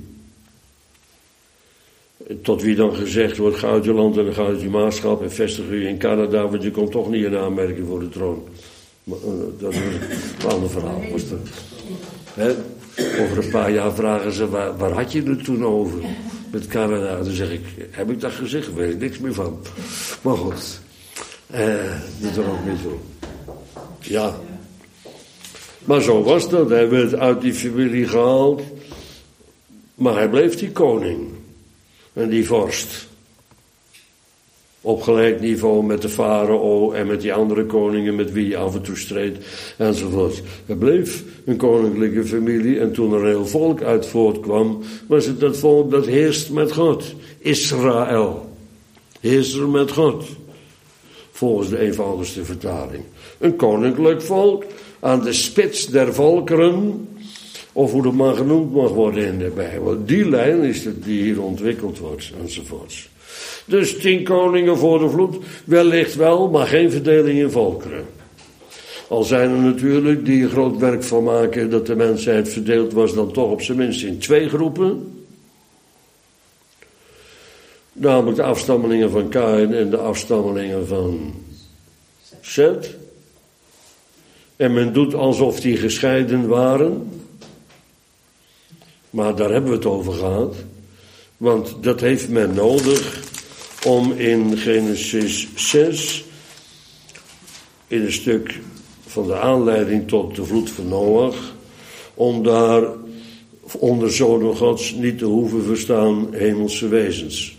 Tot wie dan gezegd wordt, ga uit je land en dan ga uit je maatschap en vestig je in Canada, want je komt toch niet in aanmerking voor de troon. Maar, uh, dat is een ander verhaal. Was dat. Hè? Over een paar jaar vragen ze, waar, waar had je het toen over? Met Canada. Dan zeg ik, heb ik dat gezegd? Weet ik niks meer van. Maar goed, uh, dat is er ook niet zo. Ja. Maar zo was dat. Hij werd uit die familie gehaald. Maar hij bleef die koning. En die vorst. Op gelijk niveau met de farao en met die andere koningen met wie hij af en toe streed enzovoort. Hij bleef een koninklijke familie en toen er een heel volk uit voortkwam, was het dat volk dat heerst met God. Israël. Heerst er met God. Volgens de eenvoudigste vertaling. Een koninklijk volk aan de spits der volkeren, of hoe dat maar genoemd mag worden in de Bijbel. Die lijn is het die hier ontwikkeld wordt enzovoorts. Dus tien koningen voor de vloed, wellicht wel, maar geen verdeling in volkeren. Al zijn er natuurlijk die er groot werk van maken dat de mensheid verdeeld was dan toch op zijn minst in twee groepen. Namelijk de afstammelingen van Kaïn en de afstammelingen van Seth. En men doet alsof die gescheiden waren. Maar daar hebben we het over gehad. Want dat heeft men nodig om in Genesis zes, in een stuk van de aanleiding tot de vloed van Noach, om daar onder zonen Gods niet te hoeven verstaan hemelse wezens.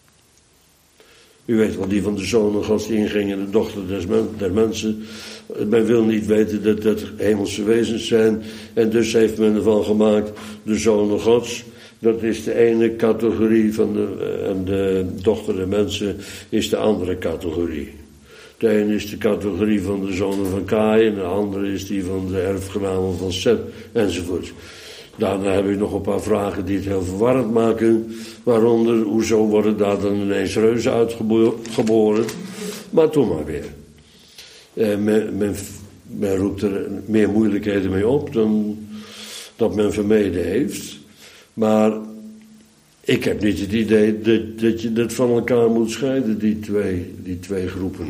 U weet wel, die van de zonen Gods die ingingen, de dochter des men, der mensen. Men wil niet weten dat dat hemelse wezens zijn. En dus heeft men ervan gemaakt, de zonen Gods. Dat is de ene categorie van de, en de dochter der mensen is de andere categorie. De ene is de categorie van de zonen van Kaïn, en de andere is die van de erfgenamen van Seth, enzovoort. Daarna heb ik nog een paar vragen die het heel verwarrend maken. Waaronder, hoezo worden daar dan ineens reuzen uitgeboren? Maar toen maar weer. Eh, men, men, men roept er meer moeilijkheden mee op dan dat men vermeden heeft. Maar ik heb niet het idee dat, dat je dat van elkaar moet scheiden, die twee, die twee groepen.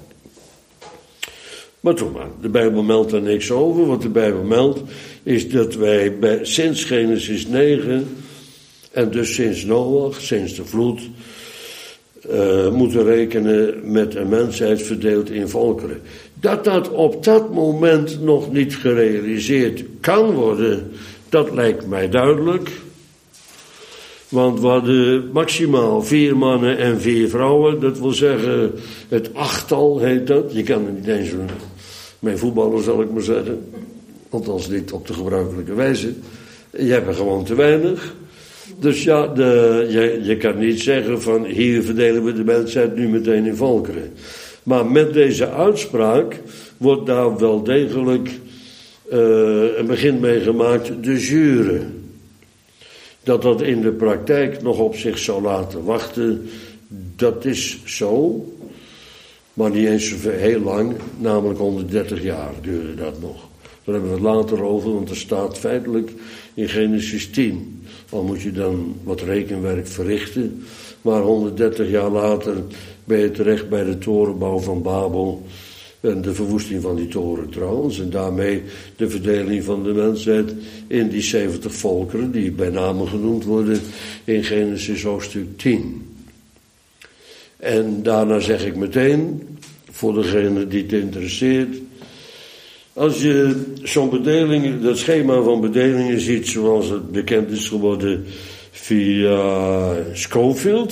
Maar toch maar, de Bijbel meldt daar niks over. Wat de Bijbel meldt is dat wij bij, sinds Genesis negen en dus sinds Noach, sinds de vloed, uh, moeten rekenen met een mensheid verdeeld in volkeren. Dat dat op dat moment nog niet gerealiseerd kan worden, dat lijkt mij duidelijk. Want we hadden maximaal vier mannen en vier vrouwen. Dat wil zeggen, het achttal heet dat. Je kan er niet eens mee voetballen, zal ik maar zeggen. Althans niet op de gebruikelijke wijze. Je hebt er gewoon te weinig. Dus ja, de, je, je kan niet zeggen van hier verdelen we de mensheid nu meteen in volkeren. Maar met deze uitspraak wordt daar wel degelijk uh, een begin mee gemaakt, de jure. Dat dat in de praktijk nog op zich zou laten wachten, dat is zo. Maar niet eens zo heel lang, namelijk honderddertig jaar duurde dat nog. Daar hebben we het later over, want er staat feitelijk in Genesis tien. Al moet je dan wat rekenwerk verrichten. Maar honderddertig jaar later ben je terecht bij de torenbouw van Babel. En de verwoesting van die toren trouwens. En daarmee de verdeling van de mensheid in die zeventig volkeren, die bij name genoemd worden in Genesis hoofdstuk tien. En daarna zeg ik meteen, voor degene die het interesseert, als je zo'n bedeling, dat schema van bedelingen ziet zoals het bekend is geworden via Scofield.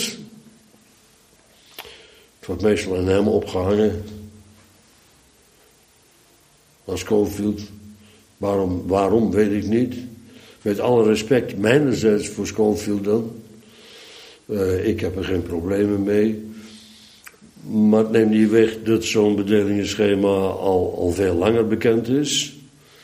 Het wordt meestal aan hem opgehangen. Als Scofield. Waarom, waarom, weet ik niet. Met alle respect, mijnerzijds voor Scofield dan. Uh, ik heb er geen problemen mee. Maar het neemt niet weg dat zo'n bedelingenschema al, al veel langer bekend is.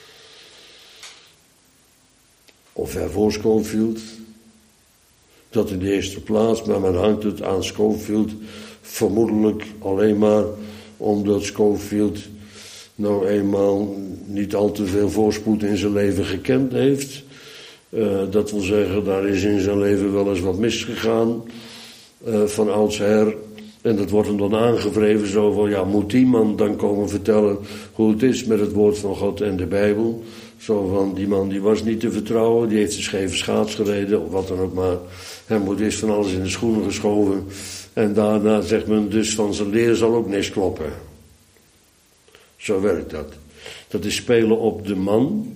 Of ver voor Scofield. Dat in de eerste plaats, maar men hangt het aan Scofield vermoedelijk alleen maar omdat Scofield nou eenmaal niet al te veel voorspoed in zijn leven gekend heeft. Uh, dat wil zeggen, daar is in zijn leven wel eens wat misgegaan, uh, van oudsher. En dat wordt hem dan aangevreven, zo van, ja, moet die man dan komen vertellen hoe het is met het woord van God en de Bijbel. Zo van, die man die was niet te vertrouwen, die heeft een scheve schaats gereden, of wat dan ook maar. Hem wordt eerst van alles in de schoenen geschoven. En daarna zegt men dus van zijn leer zal ook niks kloppen. Zo werkt dat. Dat is spelen op de man.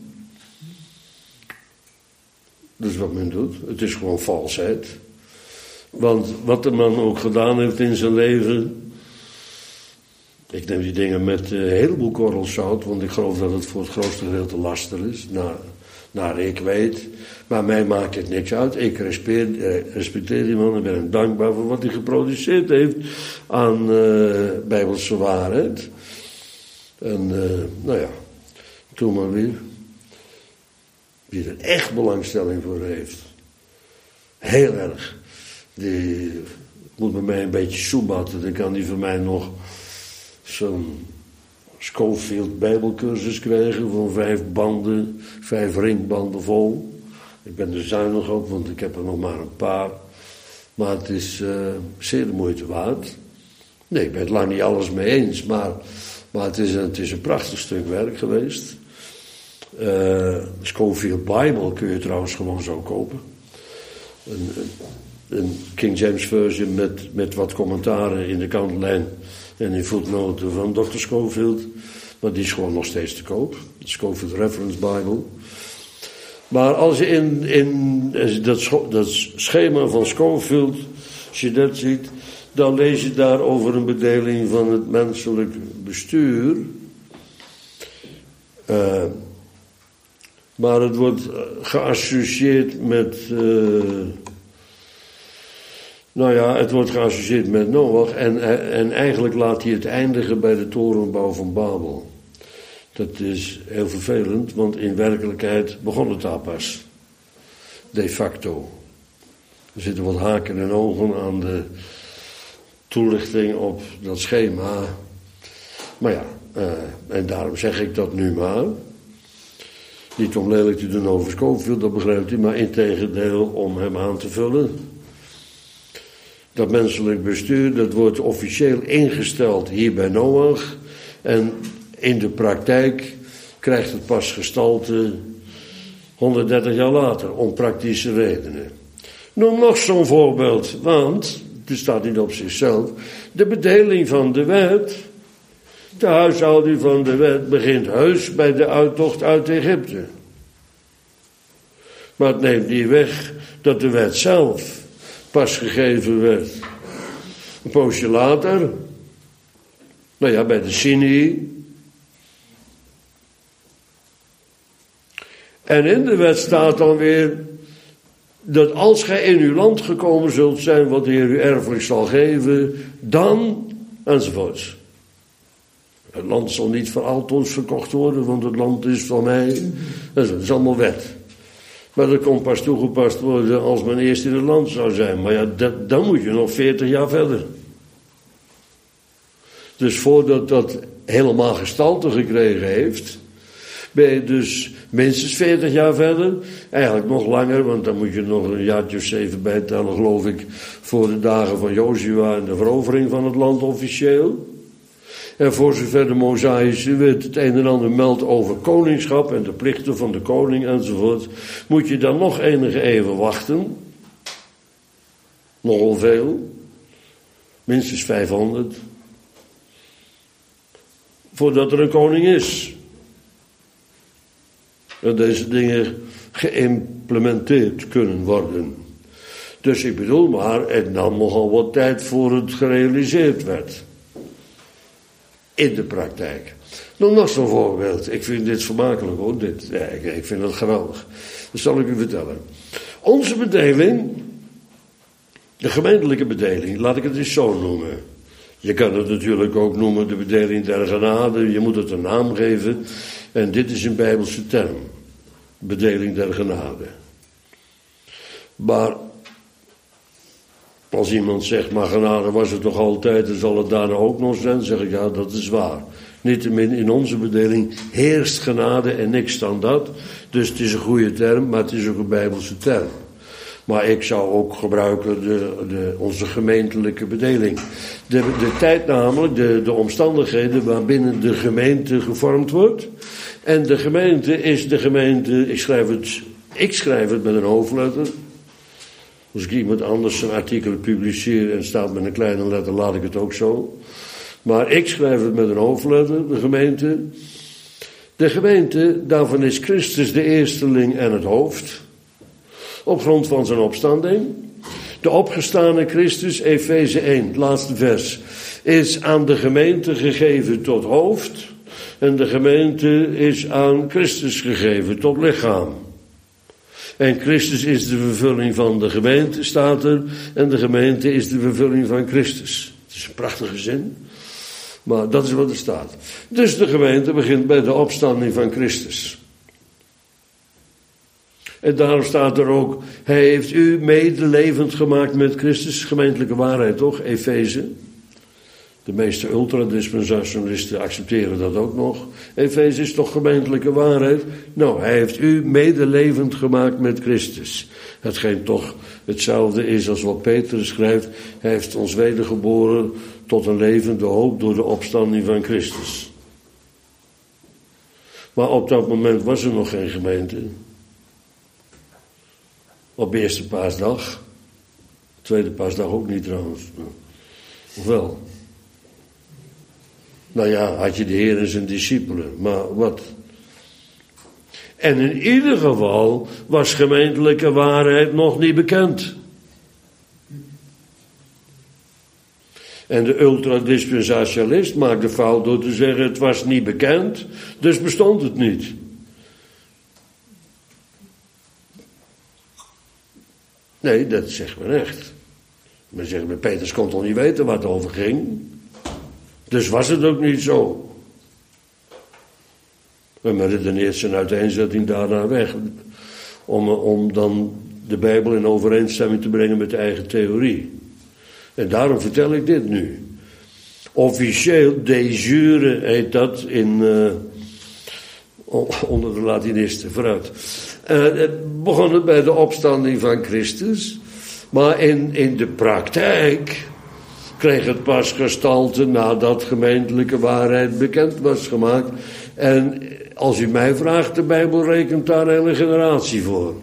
Dat is wat men doet. Het is gewoon valsheid. Want wat de man ook gedaan heeft in zijn leven. Ik neem die dingen met een heleboel korrels zout. Want ik geloof dat het voor het grootste gedeelte laster is. Naar, naar ik weet. Maar mij maakt het niks uit. Ik respecteer, respecteer die man en ben hem dankbaar voor wat hij geproduceerd heeft aan uh, bijbelse waarheid. En uh, nou ja, toen maar weer. Wie er echt belangstelling voor heeft. Heel erg. Die moet bij mij een beetje soebatten. Dan kan die van mij nog zo'n Scofield Bijbelcursus krijgen van vijf banden, vijf ringbanden vol. Ik ben er zuinig op, want ik heb er nog maar een paar. Maar het is uh, zeer de moeite waard. Nee, ik ben het lang niet alles mee eens, maar, maar het, is een, het is een prachtig stuk werk geweest. Uh, Scofield Bible kun je trouwens gewoon zo kopen. Een, een, een King James version met, met wat commentaren in de kantlijn en in voetnoten van dokter Scofield. Maar die is gewoon nog steeds te koop. De Scofield Reference Bible. Maar als je in, in dat, scho- dat schema van Scofield, als je dat ziet, dan lees je daar over een bedeling van het menselijk bestuur. Uh, maar het wordt geassocieerd met, uh, nou ja, het wordt geassocieerd met Noach en, en eigenlijk laat hij het eindigen bij de torenbouw van Babel. Dat is heel vervelend, want in werkelijkheid begon het daar pas. De facto. Er zitten wat haken en ogen aan de toelichting op dat schema. Maar ja, uh, en daarom zeg ik dat nu maar. Niet om lelijk te doen over Scofield, dat begrijpt u, maar integendeel om hem aan te vullen. Dat menselijk bestuur, dat wordt officieel ingesteld hier bij Noach. En in de praktijk krijgt het pas gestalte honderddertig jaar later, om praktische redenen. Noem nog zo'n voorbeeld, want, het staat niet op zichzelf, de bedeling van de wet, de huishouding van de wet begint heus bij de uittocht uit Egypte. Maar het neemt niet weg dat de wet zelf pas gegeven werd. Een poosje later, nou ja, bij de Sinai. En in de wet staat dan weer dat als gij in uw land gekomen zult zijn wat de Heer u erfelijk zal geven, dan, enzovoorts. Het land zal niet voor altoos verkocht worden, want het land is van mij. Dat is allemaal wet. Maar dat kon pas toegepast worden als men eerst in het land zou zijn. Maar ja, dat, dan moet je nog veertig jaar verder. Dus voordat dat helemaal gestalte gekregen heeft, ben je dus minstens veertig jaar verder. Eigenlijk nog langer, want dan moet je nog een jaartje of zeven bijtellen, geloof ik, voor de dagen van Jozua en de verovering van het land officieel. En voor zover de Mosaïsche wet het een en ander meldt over koningschap en de plichten van de koning enzovoort, moet je dan nog enige eeuwen wachten. Nogal veel. Minstens vijfhonderd. Voordat er een koning is. En deze dingen geïmplementeerd kunnen worden. Dus ik bedoel maar, het nam nogal wat tijd voor het gerealiseerd werd. In de praktijk. Nou, nog zo'n voorbeeld. Ik vind dit vermakelijk hoor. Dit, ja, ik, ik vind het geweldig. Dat zal ik u vertellen. Onze bedeling, de gemeentelijke bedeling, laat ik het eens zo noemen. Je kan het natuurlijk ook noemen de bedeling der genade. Je moet het een naam geven. En dit is een Bijbelse term. Bedeling der genade. Maar als iemand zegt, maar genade was het toch altijd en zal het daarna ook nog zijn, zeg ik, ja, dat is waar. Niettemin in onze bedeling heerst genade en niks dan dat. Dus het is een goede term, maar het is ook een Bijbelse term. Maar ik zou ook gebruiken de, de, onze gemeentelijke bedeling. De, de tijd namelijk, de, de omstandigheden waarbinnen de gemeente gevormd wordt. En de gemeente is de gemeente, ik schrijf het, ik schrijf het met een hoofdletter. Als ik iemand anders een artikel publiceer en het staat met een kleine letter, laat ik het ook zo. Maar ik schrijf het met een hoofdletter, de gemeente. De gemeente, daarvan is Christus de eersteling en het hoofd. Op grond van zijn opstanding. De opgestane Christus, Efeze één, het laatste vers, is aan de gemeente gegeven tot hoofd. En de gemeente is aan Christus gegeven tot lichaam. En Christus is de vervulling van de gemeente, staat er. En de gemeente is de vervulling van Christus. Het is een prachtige zin. Maar dat is wat er staat. Dus de gemeente begint bij de opstanding van Christus. En daarom staat er ook, hij heeft u medelevend gemaakt met Christus. Gemeentelijke waarheid toch, Efeze. De meeste ultradispensationalisten accepteren dat ook nog. Efeze is toch gemeentelijke waarheid? Nou, hij heeft u medelevend gemaakt met Christus. Hetgeen toch hetzelfde is als wat Petrus schrijft. Hij heeft ons wedergeboren tot een levende hoop door de opstanding van Christus. Maar op dat moment was er nog geen gemeente. Op eerste paasdag. Tweede paasdag ook niet trouwens. Of wel? Nou ja, had je de Heer en zijn discipelen. Maar wat? En in ieder geval was gemeentelijke waarheid nog niet bekend. En de ultradispensationalist maakt de fout door te zeggen, het was niet bekend, dus bestond het niet. Nee, dat zegt men echt. Men zegt, maar Petrus kon toch niet weten waar het over ging? Dus was het ook niet zo. En men redeneert zijn uiteenzetting daarna weg. Om, om dan de Bijbel in overeenstemming te brengen met de eigen theorie. En daarom vertel ik dit nu. Officieel, de jure heet dat in, uh, onder de Latinisten, vooruit. Uh, het begon bij de opstanding van Christus. Maar in, in de praktijk kreeg het pas gestalte nadat gemeentelijke waarheid bekend was gemaakt. En als u mij vraagt, de Bijbel rekent daar een hele generatie voor.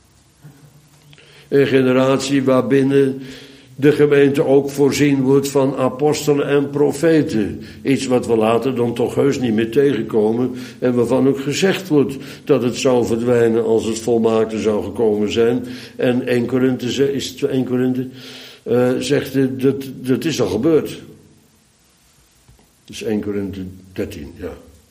Een generatie waarbinnen de gemeente ook voorzien wordt van apostelen en profeten. Iets wat we later dan toch heus niet meer tegenkomen. En waarvan ook gezegd wordt dat het zou verdwijnen als het volmaakte zou gekomen zijn. En één Korinthe, is het één Korinthe, uh, zegt dat dat is al gebeurd. Dat is één Korinthe dertien, ja.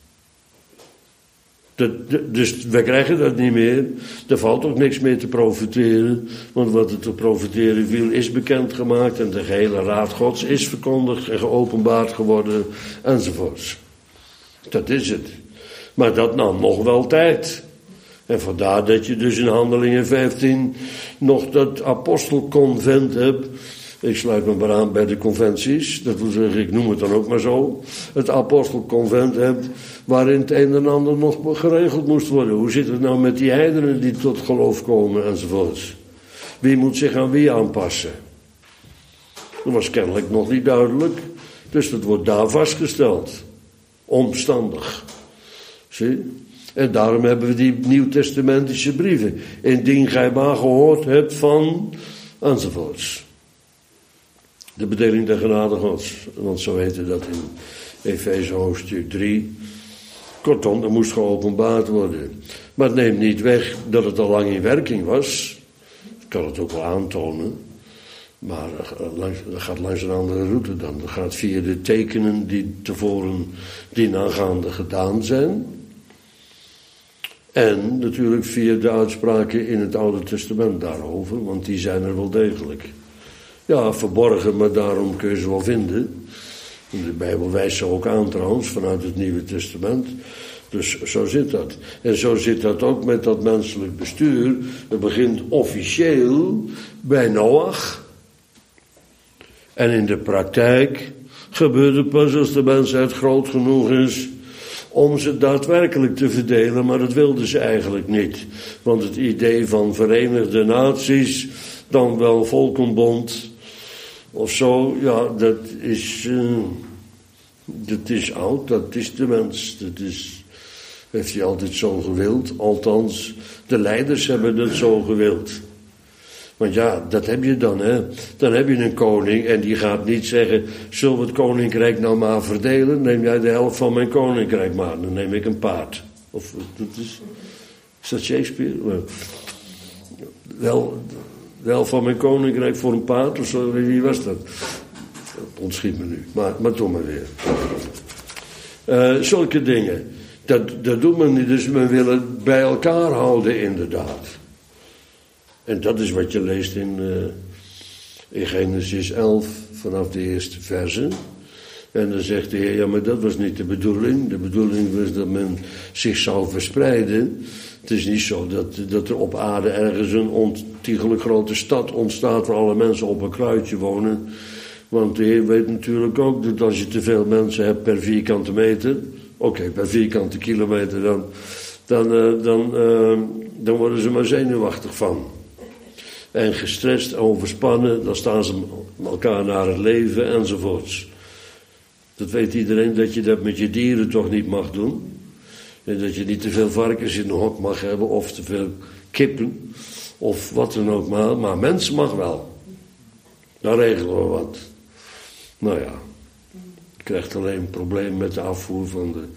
Dat, dat, dus wij krijgen dat niet meer. Er valt ook niks meer te profiteren. Want wat er te profiteren viel is bekendgemaakt. En de gehele raad Gods is verkondigd en geopenbaard geworden. Enzovoorts. Dat is het. Maar dat nam nog wel tijd. En vandaar dat je dus in Handelingen vijftien nog dat apostelconvent hebt. Ik sluit me maar aan bij de conventies. Dat wil zeggen, ik noem het dan ook maar zo. Het apostelconvent hebt, waarin het een en ander nog geregeld moest worden. Hoe zit het nou met die heidenen die tot geloof komen enzovoorts? Wie moet zich aan wie aanpassen? Dat was kennelijk nog niet duidelijk. Dus dat wordt daar vastgesteld. Omstandig. Zie? En daarom hebben we die nieuwtestamentische brieven. Indien gij maar gehoord hebt van enzovoorts. De bedeling der genade Gods. Want zo heette dat in Efeze hoofdstuk drie. Kortom, er moest geopenbaard worden. Maar het neemt niet weg dat het al lang in werking was. Ik kan het ook wel aantonen. Maar dat gaat langs een andere route dan. Dat gaat via de tekenen die tevoren dienaangaande gedaan zijn. En natuurlijk via de uitspraken in het Oude Testament daarover. Want die zijn er wel degelijk. Ja, verborgen, maar daarom kun je ze wel vinden. De Bijbel wijst ze ook aan trouwens, vanuit het Nieuwe Testament. Dus zo zit dat. En zo zit dat ook met dat menselijk bestuur. Het begint officieel bij Noach. En in de praktijk gebeurde pas als de mensheid groot genoeg is om ze daadwerkelijk te verdelen, maar dat wilden ze eigenlijk niet. Want het idee van Verenigde Naties, dan wel Volkenbond of zo, ja, dat is, uh, dat is oud, dat is de mens, dat is, heeft hij altijd zo gewild. Althans, de leiders hebben dat zo gewild. Want ja, dat heb je dan, hè. Dan heb je een koning en die gaat niet zeggen, zullen we het koninkrijk nou maar verdelen? Neem jij de helft van mijn koninkrijk maar, dan neem ik een paard. Of, dat is, is dat Shakespeare? Wel, de helft van mijn koninkrijk voor een paard, of zo, wie was dat? Dat ontschiet me nu, maar, maar doe maar weer. Uh, zulke dingen, dat, dat doet men niet, dus men wil het bij elkaar houden inderdaad. En dat is wat je leest in, uh, in Genesis elf, vanaf de eerste verse. En dan zegt de Heer, ja, maar dat was niet de bedoeling. De bedoeling was dat men zich zou verspreiden. Het is niet zo dat, dat er op aarde ergens een ontiegelijk grote stad ontstaat waar alle mensen op een kruidje wonen. Want de Heer weet natuurlijk ook dat als je te veel mensen hebt per vierkante meter, oké, okay, per vierkante kilometer, dan, dan, uh, dan, uh, dan worden ze maar zenuwachtig van. En gestrest, overspannen, dan staan ze elkaar naar het leven enzovoorts. Dat weet iedereen, dat je dat met je dieren toch niet mag doen. En dat je niet te veel varkens in een hok mag hebben, of te veel kippen, of wat dan ook maar. Maar mensen mag wel. Dan regelen we wat. Nou ja, je krijgt alleen een probleem met de afvoer van, de,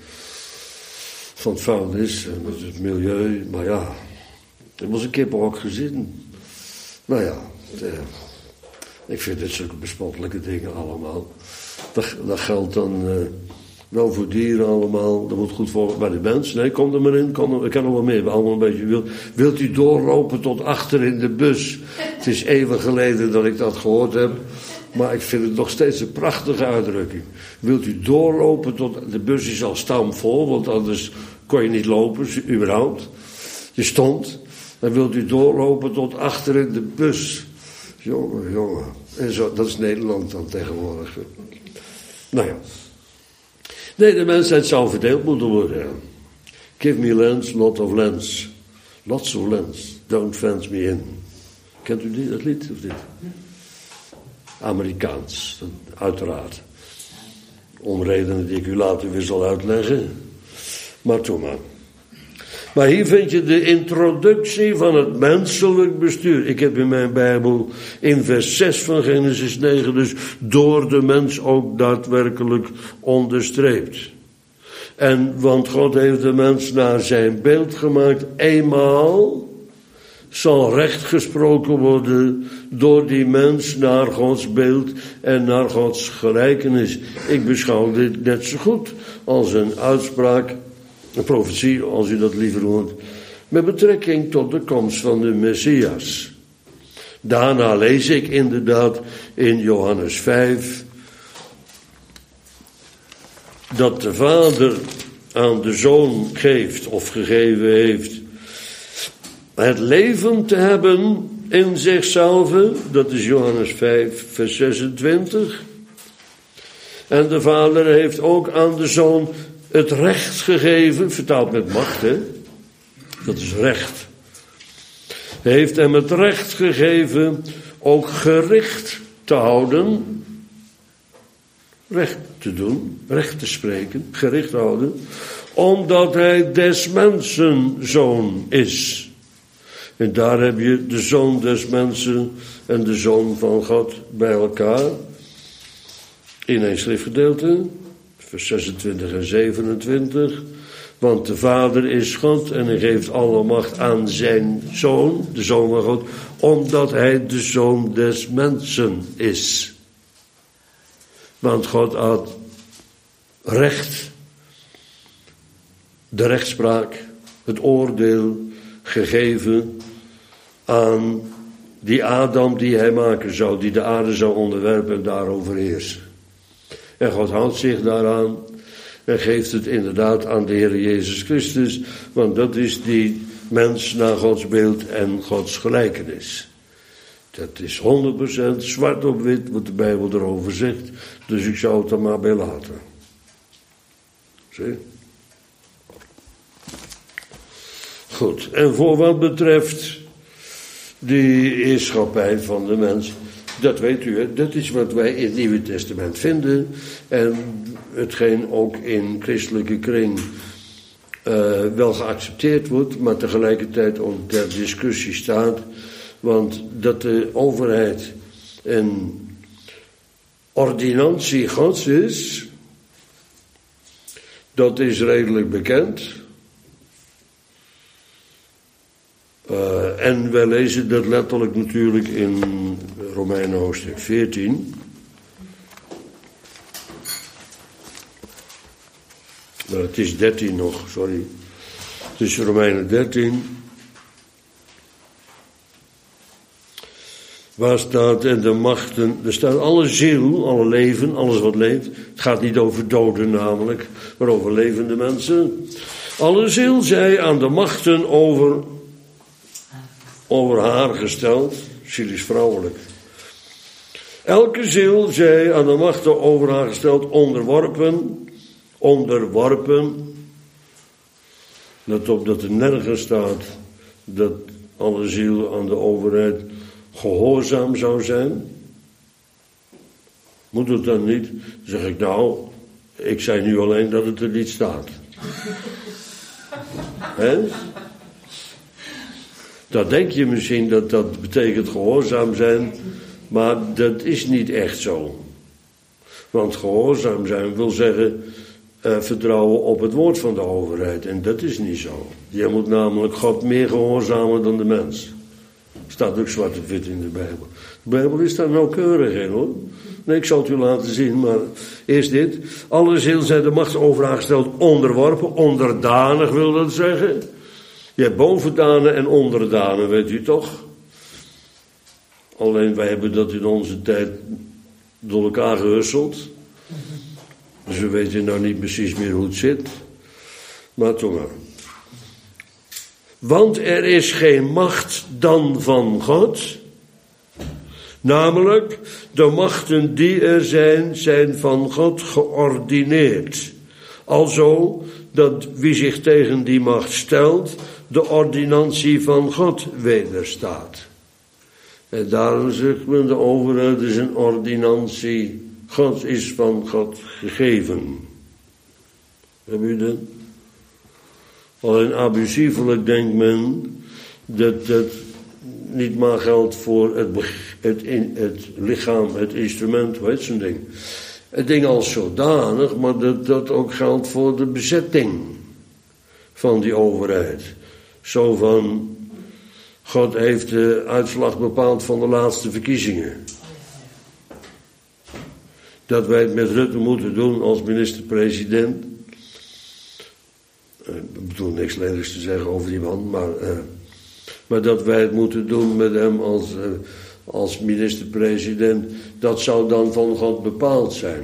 van het vuilnis en met het milieu. Maar ja, er was een kippenhok gezien. Nou ja, eh, ik vind dit zulke bespottelijke dingen allemaal. Dat, dat geldt dan uh, wel voor dieren allemaal. Dat moet goed voor bij de mens. Nee, kom er maar in. Kom er, ik kan nog wel meer. Allemaal een beetje wild. Wilt u doorlopen tot achter in de bus? Het is eeuwen geleden dat ik dat gehoord heb. Maar ik vind het nog steeds een prachtige uitdrukking. Wilt u doorlopen tot... De bus is al stamvol, want anders kon je niet lopen, überhaupt. Je stond... Dan wilt u doorlopen tot achter in de bus. Jongen, jongen. En zo, dat is Nederland dan tegenwoordig. Nou ja. Nee, de mensheid zou verdeeld moeten worden. Give me lands, lot of lands. Lots of lands. Don't fence me in. Kent u die, dat lied of dit? Amerikaans, uiteraard. Om redenen die ik u later weer zal uitleggen. Maar toen maar. Maar hier vind je de introductie van het menselijk bestuur. Ik heb in mijn Bijbel in vers zes van Genesis negen dus door de mens ook daadwerkelijk onderstreept. En want God heeft de mens naar zijn beeld gemaakt. Eenmaal zal recht gesproken worden door die mens naar Gods beeld en naar Gods gelijkenis. Ik beschouw dit net zo goed als een uitspraak, een profetie, als u dat liever hoort, met betrekking tot de komst van de Messias. Daarna lees ik inderdaad in Johannes vijf dat de Vader aan de Zoon geeft of gegeven heeft het leven te hebben in zichzelf. Dat is Johannes vijf vers zesentwintig. En de Vader heeft ook aan de Zoon het recht gegeven, vertaald met macht, hè? Dat is recht. Hij heeft hem het recht gegeven ook gericht te houden, recht te doen, recht te spreken, gericht te houden, omdat hij des mensen zoon is. En daar heb je de zoon des mensen en de zoon van God bij elkaar. In één schriftgedeelte, vers zesentwintig en zevenentwintig. Want de Vader is God en hij geeft alle macht aan zijn zoon, de zoon van God, omdat hij de zoon des mensen is. Want God had recht, de rechtspraak, het oordeel gegeven aan die Adam die hij maken zou, die de aarde zou onderwerpen en daarover heersen. En God houdt zich daaraan en geeft het inderdaad aan de Heer Jezus Christus, want dat is die mens naar Gods beeld en Gods gelijkenis. Dat is honderd procent zwart op wit wat de Bijbel erover zegt. Dus ik zou het er maar bij laten. Zie? Goed, en voor wat betreft die heerschappij van de mens, dat weet u, hè? Dat is wat wij in het Nieuwe Testament vinden. En hetgeen ook in christelijke kring uh, wel geaccepteerd wordt, maar tegelijkertijd ook ter discussie staat. Want dat de overheid een ordinantie Gods is, dat is redelijk bekend. Uh, en wij lezen dat letterlijk natuurlijk in Romeinen hoofdstuk veertien. Nou, het is dertien nog, sorry. Het is Romeinen dertien. Waar staat, en de machten, er staat alle ziel, alle leven, alles wat leeft. Het gaat niet over doden namelijk, maar over levende mensen. Alle ziel zij aan de machten over, over haar gesteld. Ziel is vrouwelijk. Elke ziel zij aan de machten over haar gesteld, onderworpen, onderworpen. Let op dat er nergens staat dat alle ziel aan de overheid gehoorzaam zou zijn. Moet het dan niet? Dan zeg ik nou, ik zei nu alleen dat het er niet staat. Hè? Dan denk je misschien dat dat betekent gehoorzaam zijn, maar dat is niet echt zo. Want gehoorzaam zijn wil zeggen uh, vertrouwen op het woord van de overheid. En dat is niet zo. Je moet namelijk God meer gehoorzamen dan de mens. Staat ook zwart op wit in de Bijbel. De Bijbel is daar nauwkeurig in, hoor. Nee, ik zal het u laten zien, maar eerst dit. Alle ziel zijn de macht over aangesteld, onderworpen, onderdanig wil dat zeggen. Je hebt bovendanen en onderdanen, weet u toch? Alleen wij hebben dat in onze tijd door elkaar gehusteld. Dus we weten nou niet precies meer hoe het zit. Maar toch maar. Want er is geen macht dan van God. Namelijk, de machten die er zijn, zijn van God geordineerd. Alzo dat wie zich tegen die macht stelt, de ordinantie van God wederstaat. En daarom zegt men, de overheid is een ordinantie. God is van God gegeven. Heb u dat? Alleen abusievelijk denkt men dat dat niet maar geldt voor het, het, het lichaam, het instrument, hoe heet zo'n ding. Het ding als zodanig, maar dat dat ook geldt voor de bezetting van die overheid. Zo van, God heeft de uitslag bepaald van de laatste verkiezingen. Dat wij het met Rutte moeten doen als minister-president. Ik bedoel niks lelijks te zeggen over die man, maar, uh, maar dat wij het moeten doen met hem als, uh, als minister-president, dat zou dan van God bepaald zijn.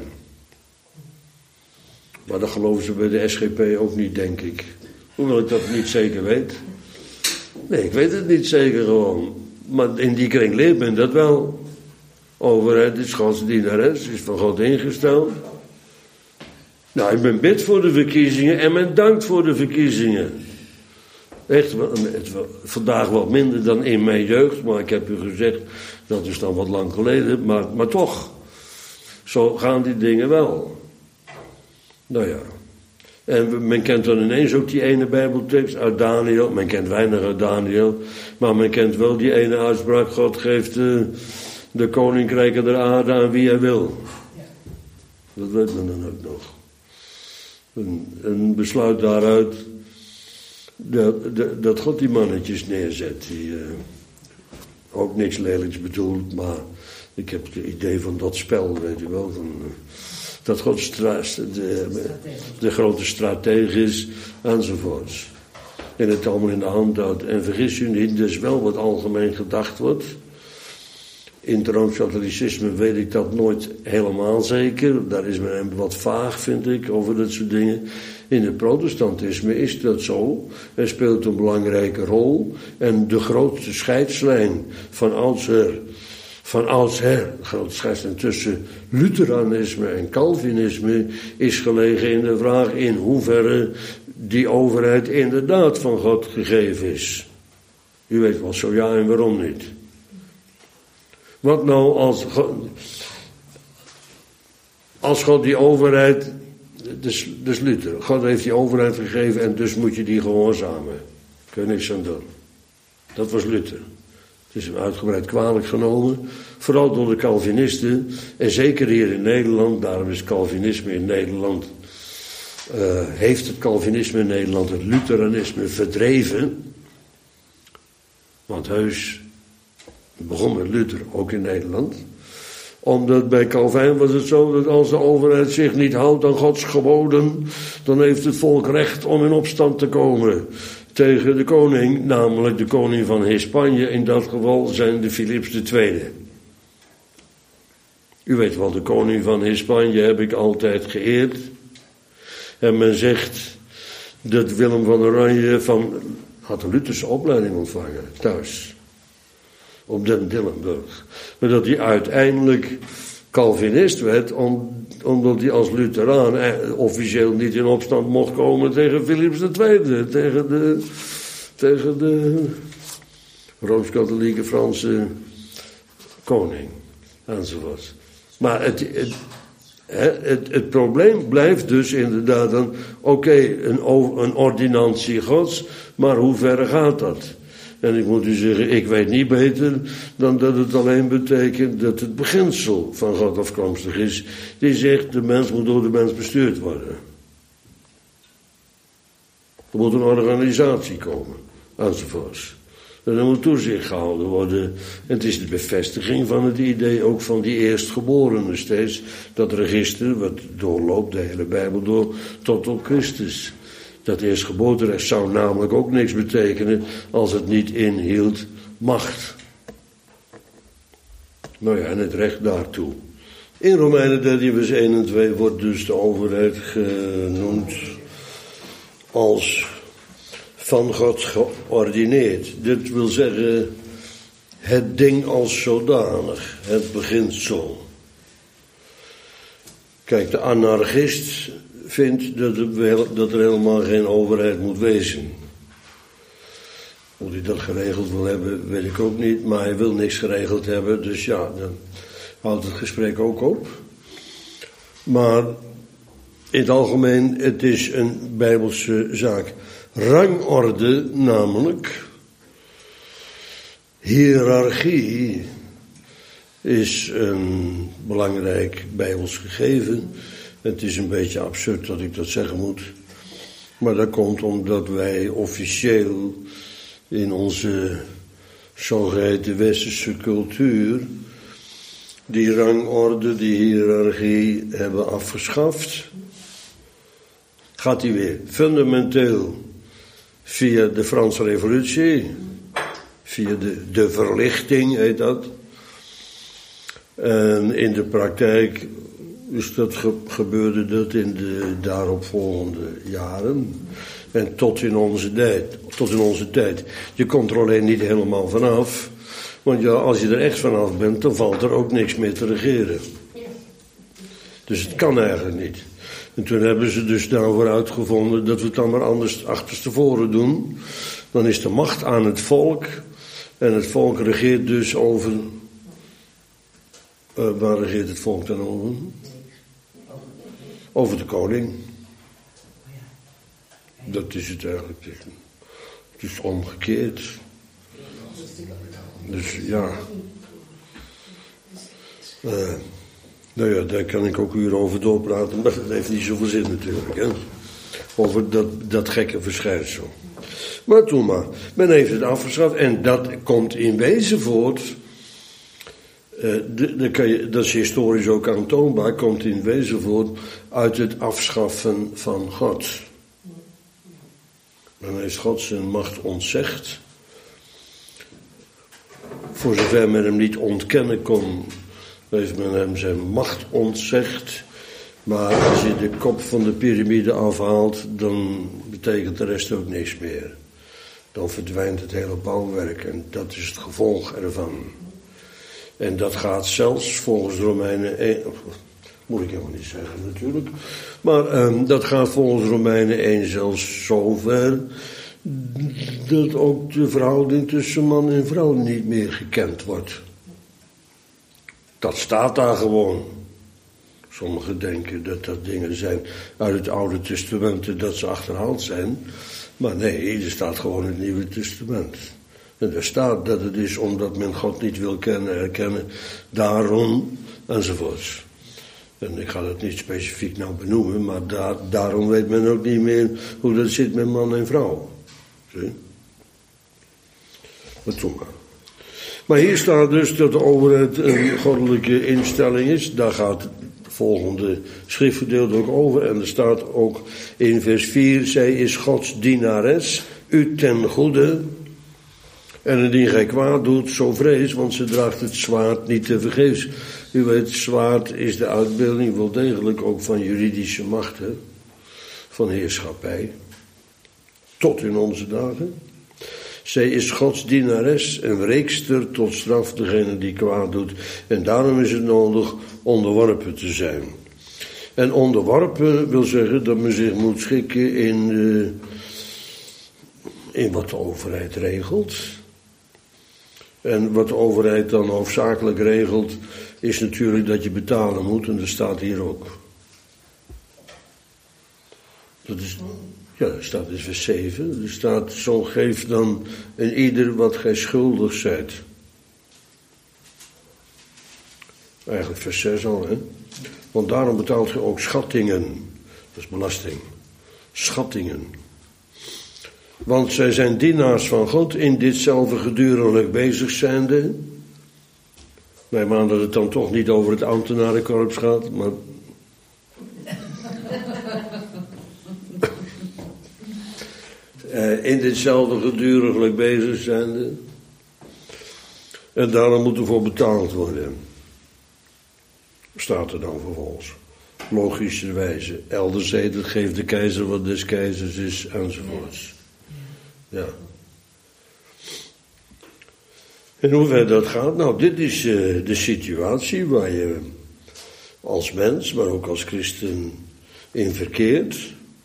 Maar dat geloven ze bij de S G P ook niet, denk ik. Hoewel ik dat niet zeker weet. Nee, ik weet het niet zeker gewoon. Maar in die kring leert men dat wel. Overheid is Gods dienares, is van God ingesteld. Nou, men bidt voor de verkiezingen en men dankt voor de verkiezingen. Echt, vandaag wat minder dan in mijn jeugd, maar ik heb u gezegd, dat is dan wat lang geleden, maar, maar toch, zo gaan die dingen wel. Nou ja, en men kent dan ineens ook die ene Bijbeltekst uit Daniel, men kent weinig uit Daniel, maar men kent wel die ene uitspraak, God geeft uh, de koninkrijken der aarde aan wie hij wil. Dat weet men dan ook nog. Een, een besluit daaruit dat, dat, dat God die mannetjes neerzet, die uh, ook niks lelijks bedoelt, maar ik heb het idee van dat spel, weet u wel, van, uh, dat God stra- de, de grote stratege is, enzovoorts. En het allemaal in de hand houdt. En vergis u niet, dus wel wat algemeen gedacht wordt. In het Rooms-Katholicisme weet ik dat nooit helemaal zeker. Daar is men wat vaag, vind ik, over dat soort dingen. In het protestantisme is dat zo. Er speelt een belangrijke rol. En de grootste scheidslijn van oudsher, van oudsher, de grootste scheidslijn tussen Lutheranisme en Calvinisme is gelegen in de vraag in hoeverre die overheid inderdaad van God gegeven is. U weet wel zo ja en waarom niet. Wat nou als God, als God die overheid, dus, dus Luther, God heeft die overheid gegeven en dus moet je die gehoorzamen. Kun je niks aan doen. Dat was Luther. Het is hem uitgebreid kwalijk genomen, vooral door de Calvinisten en zeker hier in Nederland, daarom is Calvinisme in Nederland, uh, heeft het Calvinisme in Nederland het Lutheranisme verdreven, want heus begon met Luther, ook in Nederland. Omdat bij Calvijn was het zo dat als de overheid zich niet houdt aan Gods geboden, dan heeft het volk recht om in opstand te komen tegen de koning, namelijk de koning van Hispanje. In dat geval zijn de Philips de Tweede. U weet wel, de koning van Hispanje heb ik altijd geëerd. En men zegt dat Willem van Oranje van, had een Lutherse opleiding ontvangen, thuis. Op den Dillenburg. Maar dat hij uiteindelijk Calvinist werd, om, omdat hij als Lutheraan eh, officieel niet in opstand mocht komen tegen Philips de Tweede. Tegen de, tegen de Rooms-Katholieke Franse koning. Enzovoort. Maar het, het, het, het probleem blijft dus inderdaad dan, oké, okay, een, een ordinantie Gods, maar hoe ver gaat dat? En ik moet u zeggen, ik weet niet beter dan dat het alleen betekent dat het beginsel van God afkomstig is. Die zegt, de mens moet door de mens bestuurd worden. Er moet een organisatie komen, enzovoorts. En er moet toezicht gehouden worden. En het is de bevestiging van het idee ook van die eerstgeborenen steeds. Dat register, wat doorloopt de hele Bijbel door, tot op Christus. Dat eerstgeboorterecht zou namelijk ook niks betekenen als het niet inhield macht. Nou ja, en het recht daartoe. In Romeinen dertien vers één en twee wordt dus de overheid genoemd als van God geordineerd. Dit wil zeggen het ding als zodanig, het beginsel. Kijk, de anarchist vindt dat er, dat er helemaal geen overheid moet wezen. Hoe hij dat geregeld wil hebben, weet ik ook niet. Maar hij wil niks geregeld hebben, dus ja, dan houdt het gesprek ook op. Maar in het algemeen, het is een Bijbelse zaak. Rangorde namelijk, hiërarchie, is een belangrijk Bijbels gegeven. Het is een beetje absurd dat ik dat zeggen moet. Maar dat komt omdat wij officieel in onze zogeheten westerse cultuur die rangorde, die hiërarchie hebben afgeschaft. Gaat die weer fundamenteel via de Franse Revolutie, via de, de verlichting heet dat. En in de praktijk is dat ge, gebeurde dat in de daaropvolgende jaren. En tot in onze tijd. Tot in onze tijd. Je komt er alleen niet helemaal vanaf. Want ja, als je er echt vanaf bent, dan valt er ook niks meer te regeren. Dus het kan eigenlijk niet. En toen hebben ze dus daarvoor uitgevonden dat we het dan maar anders achterstevoren doen. Dan is de macht aan het volk. En het volk regeert dus over... Uh, waar regeert het volk dan over? Over de koning. Dat is het eigenlijk. Het is omgekeerd. Dus ja. Uh, nou ja, daar kan ik ook uren over doorpraten, maar dat heeft niet zoveel zin natuurlijk. Hè? Over dat, dat gekke verschijnsel. Maar toen maar. Men heeft het afgeschaft en dat komt in wezen voort. Uh, de, de kan je, dat is historisch ook aantoonbaar, komt in wezen voort uit het afschaffen van God. Dan heeft God zijn macht ontzegd. voor zover men hem niet ontkennen kon, heeft men hem zijn macht ontzegd. Maar als je de kop van de piramide afhaalt, dan betekent de rest ook niks meer. Dan verdwijnt het hele bouwwerk en dat is het gevolg ervan. En dat gaat zelfs volgens de Romeinen, één, moet ik helemaal niet zeggen natuurlijk, maar um, dat gaat volgens Romeinen één zelfs zo ver dat ook de verhouding tussen man en vrouw niet meer gekend wordt. Dat staat daar gewoon. Sommigen denken dat dat dingen zijn uit het Oude Testament, dat ze achterhaald zijn. Maar nee, er staat gewoon in het Nieuwe Testament. En er staat dat het is omdat men God niet wil kennen, herkennen, daarom, enzovoorts. En ik ga dat niet specifiek nou benoemen, maar daar, daarom weet men ook niet meer hoe dat zit met man en vrouw. Zie? Maar toen maar. Maar hier staat dus dat de overheid een goddelijke instelling is. Daar gaat het volgende schriftgedeelte ook over. En er staat ook in vers vier, zij is Gods dienares, u ten goede. En indien gij kwaad doet, zo vrees, want ze draagt het zwaard niet te vergeefs. U weet, zwaard is de uitbeelding wel degelijk ook van juridische machten, van heerschappij, tot in onze dagen. Zij is Gods dienares en wreekster tot straf degene die kwaad doet. En daarom is het nodig onderworpen te zijn. En onderworpen wil zeggen dat men zich moet schikken in, uh, in wat de overheid regelt. En wat de overheid dan hoofdzakelijk regelt, is natuurlijk dat je betalen moet. En dat staat hier ook. Dat is... Ja, dat staat in vers zeven. Er staat, zo geef dan een ieder wat gij schuldig zijt. Eigenlijk vers zes al, hè. Want daarom betaalt gij ook schattingen. Dat is belasting. Schattingen. Want zij zijn dienaars van God in ditzelfde geduriglijk bezig zijnde. Wij maan dat het dan toch niet over het ambtenarenkorps gaat, maar... Uh, in ditzelfde geduriglijk bezig zijnde. En daarom moet er voor betaald worden. Staat er dan vervolgens. Logischerwijze. Elders heet het, geef de keizer wat des keizers is, enzovoorts. Ja. En hoe ver dat gaat? Nou, dit is uh, de situatie waar je als mens, maar ook als christen in verkeert.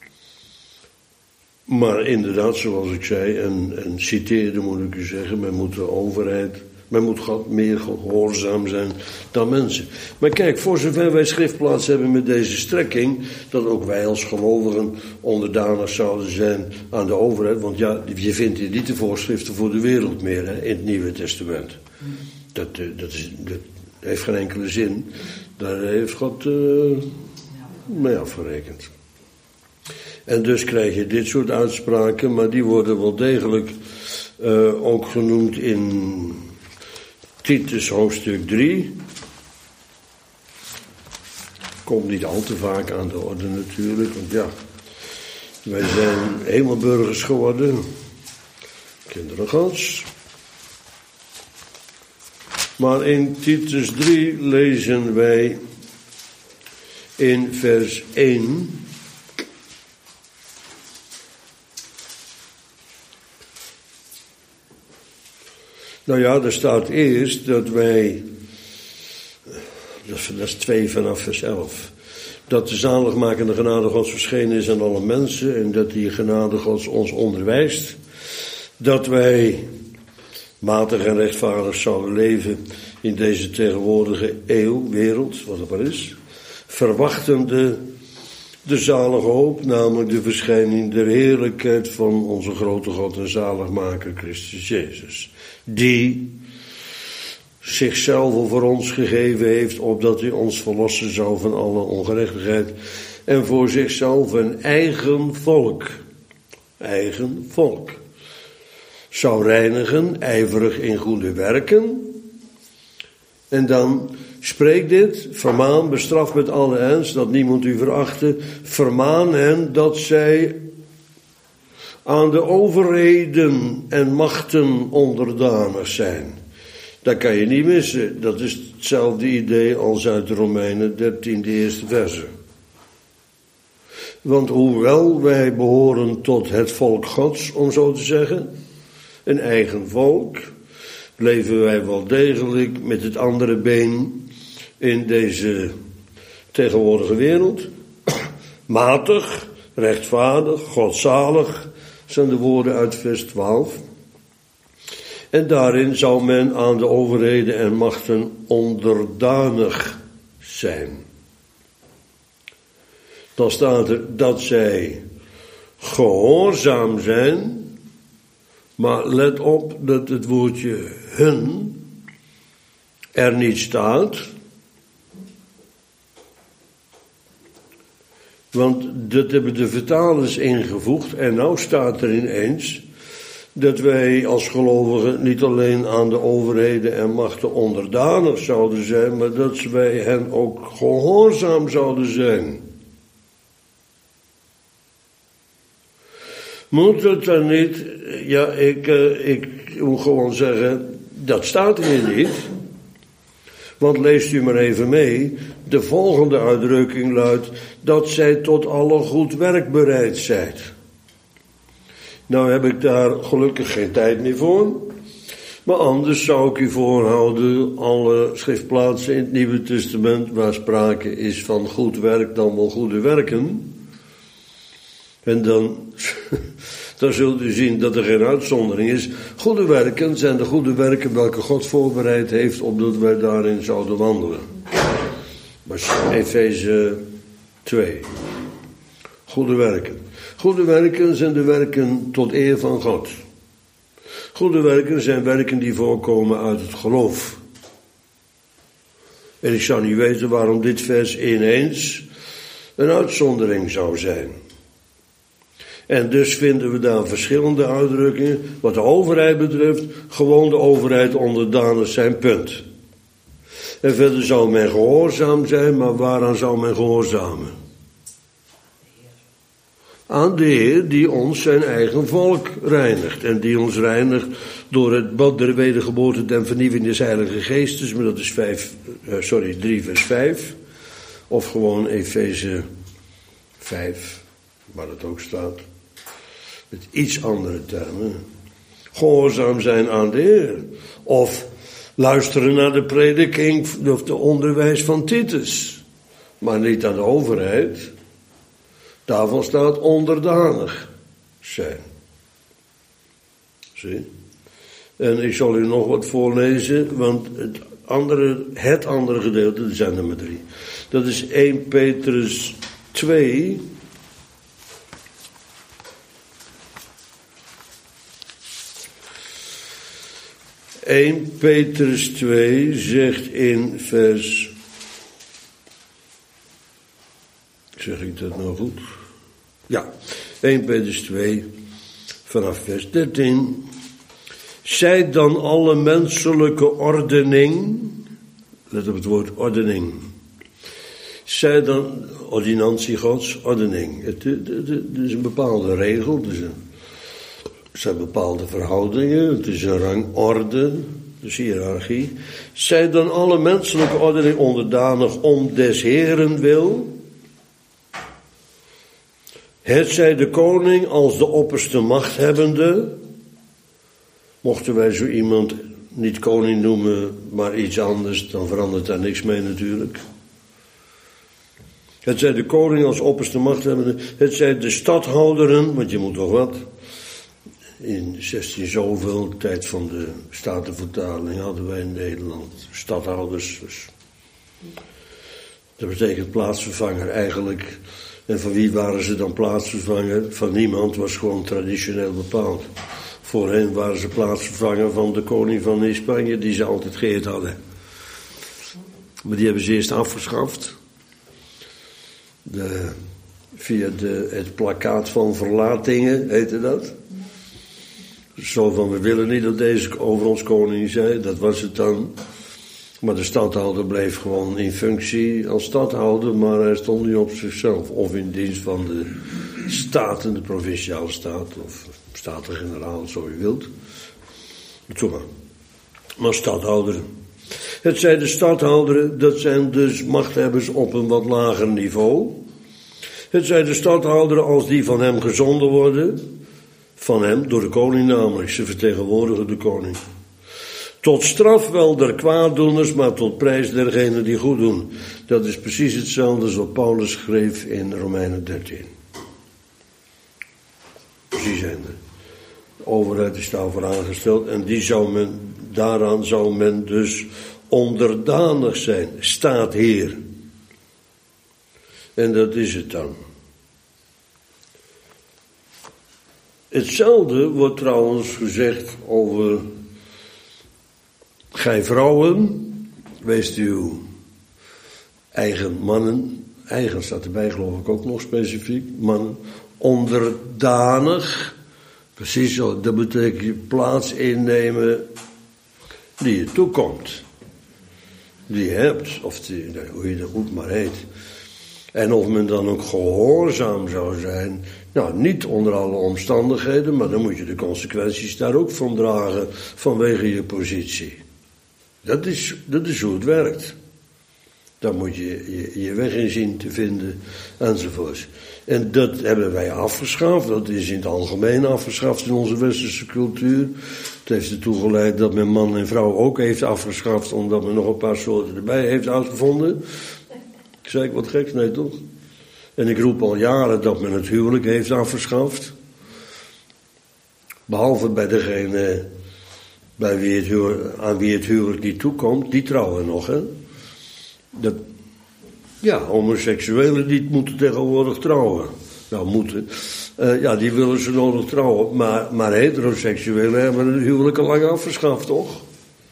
Maar inderdaad, zoals ik zei, en, en citeerde moet ik u zeggen, men moet de overheid, men moet God meer gehoorzaam zijn dan mensen. Maar kijk, voor zover wij schriftplaats hebben met deze strekking, dat ook wij als gelovigen onderdanig zouden zijn aan de overheid, want ja, je vindt hier niet de voorschriften voor de wereld meer, hè, in het Nieuwe Testament. Dat, dat, is, dat heeft geen enkele zin. Daar heeft God uh, mee afgerekend. En dus krijg je dit soort uitspraken, maar die worden wel degelijk uh, ook genoemd in Titus hoofdstuk drie. Komt niet al te vaak aan de orde natuurlijk, want ja, wij zijn hemelburgers geworden, kinderen Gods. Maar in Titus drie lezen wij in vers één... Nou ja, er staat eerst dat wij, dat is twee vanaf vers elf, dat de zaligmakende genade Gods verschenen is aan alle mensen en dat die genade Gods ons onderwijst, dat wij matig en rechtvaardig zouden leven in deze tegenwoordige eeuw, wereld, wat het maar is, verwachtende de zalige hoop, namelijk de verschijning der heerlijkheid van onze grote God en zaligmaker Christus Jezus, die zichzelf voor ons gegeven heeft, opdat hij ons verlossen zou van alle ongerechtigheid en voor zichzelf een eigen volk, eigen volk, zou reinigen, ijverig in goede werken. En dan spreek dit, vermaan, bestraf met alle ernst, dat niemand u verachte, vermaan hen dat zij aan de overheden en machten onderdanig zijn. Dat kan je niet missen. Dat is hetzelfde idee als uit Romeinen dertien, de eerste verse. Want hoewel wij behoren tot het volk Gods, om zo te zeggen, een eigen volk, leven wij wel degelijk met het andere been in deze tegenwoordige wereld. Matig, rechtvaardig, godzalig zijn de woorden uit vers twaalf. En daarin zou men aan de overheden en machten onderdanig zijn. Dan staat er dat zij gehoorzaam zijn, maar let op dat het woordje hun er niet staat. Want dat hebben de vertalers ingevoegd en nou staat er ineens dat wij als gelovigen niet alleen aan de overheden en machten onderdanig zouden zijn, maar dat wij hen ook gehoorzaam zouden zijn. Moet het dan niet, ja, ik, uh, ik moet gewoon zeggen, dat staat hier niet. Want leest u maar even mee, de volgende uitdrukking luidt, dat zij tot alle goed werk bereid zijn. Nou heb ik daar gelukkig geen tijd meer voor. Maar anders zou ik u voorhouden alle schriftplaatsen in het Nieuwe Testament waar sprake is van goed werk, dan wel goede werken. En dan, dan zult u zien dat er geen uitzondering is. Goede werken zijn de goede werken welke God voorbereid heeft, opdat wij daarin zouden wandelen. Maar Efeze twee. Goede werken. Goede werken zijn de werken tot eer van God. Goede werken zijn werken die voorkomen uit het geloof. En ik zou niet weten waarom dit vers ineens een uitzondering zou zijn. En dus vinden we daar verschillende uitdrukkingen. Wat de overheid betreft, gewoon de overheid onderdanig zijn, punt. En verder zou men gehoorzaam zijn, maar waaraan zou men gehoorzamen? Aan de Heer die ons zijn eigen volk reinigt. En die ons reinigt door het bad der wedergeboorte en vernieuwing des Heilige Geestes. Maar dat is vijf, sorry, drie vers vijf. Of gewoon Efeze vijf, waar het ook staat. Met iets andere termen. Gehoorzaam zijn aan de Heer. Of luisteren naar de prediking of de onderwijs van Titus. Maar niet aan de overheid. Daarvan staat onderdanig zijn. Zie? En ik zal u nog wat voorlezen, want het andere, het andere gedeelte, er zijn er maar drie. Dat is eerste Petrus twee. eerste Petrus twee zegt in vers... Zeg ik dat nou goed? Ja, eerste Petrus twee, vanaf vers dertien. Zij dan alle menselijke ordening, let op het woord ordening. Zij dan, ordinantie Gods, ordening. Het, het, het, het is een bepaalde regel, het, is een, het zijn bepaalde verhoudingen, het is een rangorde, dus hiërarchie. Zij dan alle menselijke ordening onderdanig om des Heeren wil. Het zij de koning als de opperste machthebbende. Mochten wij zo iemand niet koning noemen, maar iets anders, dan verandert daar niks mee natuurlijk. Het zij de koning als opperste machthebbende. Het zij de stadhouderen, want je moet toch wat. In zestien zoveel, tijd van de Statenvertaling, hadden wij in Nederland stadhouders. Dus dat betekent plaatsvervanger eigenlijk. En van wie waren ze dan plaatsvervanger? Van niemand, was gewoon traditioneel bepaald. Voorheen waren ze plaatsvervanger van de koning van Spanje, die ze altijd geëerd hadden. Maar die hebben ze eerst afgeschaft. De, via de, het plakkaat van verlatingen, heette dat. Zo van, we willen niet dat deze over ons koning zei, dat was het dan. Maar de stadhouder bleef gewoon in functie als stadhouder, maar hij stond niet op zichzelf. Of in dienst van de staten, de provinciale staat, of staten-generaal, zo u wilt. Doe maar. maar stadhouderen. Het zijn de stadhouderen, dat zijn dus machthebbers op een wat lager niveau. Het zijn de stadhouderen als die van hem gezonden worden, van hem, door de koning namelijk, ze vertegenwoordigen de koning. Tot straf wel der kwaaddoeners, maar tot prijs dergenen die goed doen. Dat is precies hetzelfde als wat Paulus schreef in Romeinen dertien. Precies zijnde. De overheid is daarvoor aangesteld en die zou men, daaraan zou men dus onderdanig zijn. Staat Heer. En dat is het dan. Hetzelfde wordt trouwens gezegd over gij vrouwen, wees uw eigen mannen, eigen staat erbij geloof ik ook nog specifiek, mannen, onderdanig, precies zo, dat betekent je plaats innemen die je toekomt, die je hebt, of die, hoe je dat goed maar heet. En of men dan ook gehoorzaam zou zijn, nou niet onder alle omstandigheden, maar dan moet je de consequenties daar ook van dragen vanwege je positie. Dat is, dat is hoe het werkt. Daar moet je, je je weg in zien te vinden, enzovoorts. En dat hebben wij afgeschaft, dat is in het algemeen afgeschaft in onze westerse cultuur. Het heeft ertoe geleid dat men man en vrouw ook heeft afgeschaft, omdat men nog een paar soorten erbij heeft uitgevonden. Zeg ik wat gek? Nee toch? En ik roep al jaren dat men het huwelijk heeft afgeschaft. Behalve bij degene bij wie het huwelijk, aan wie het huwelijk niet toekomt, die trouwen nog, hè. Dat, ja, homoseksuelen die moeten tegenwoordig trouwen. Nou, moeten. Uh, ja, die willen ze nodig trouwen. Maar, maar heteroseksuelen hebben het huwelijk al lang afgeschaft, toch?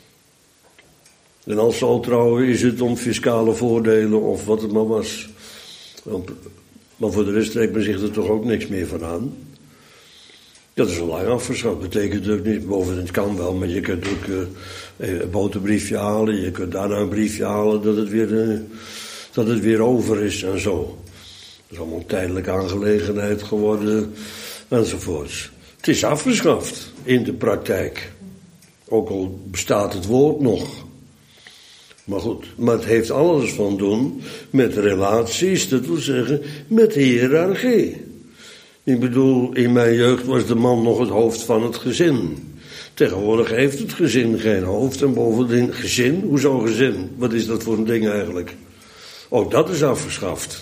En als ze al trouwen is het om fiscale voordelen of wat het maar was. Maar voor de rest trekt men zich er toch ook niks meer van aan. Dat is al lang afgeschaft. Betekent ook niet, bovendien het kan wel, maar je kunt ook uh, een boterbriefje halen. Je kunt daarna een briefje halen dat het weer, uh, dat het weer over is en zo. Dat is allemaal een tijdelijke aangelegenheid geworden enzovoorts. Het is afgeschaft in de praktijk. Ook al bestaat het woord nog. Maar goed, maar het heeft alles van doen met relaties, dat wil zeggen met hiërarchie. Ik bedoel, in mijn jeugd was de man nog het hoofd van het gezin. Tegenwoordig heeft het gezin geen hoofd en bovendien gezin. Hoezo gezin? Wat is dat voor een ding eigenlijk? Ook dat is afgeschaft.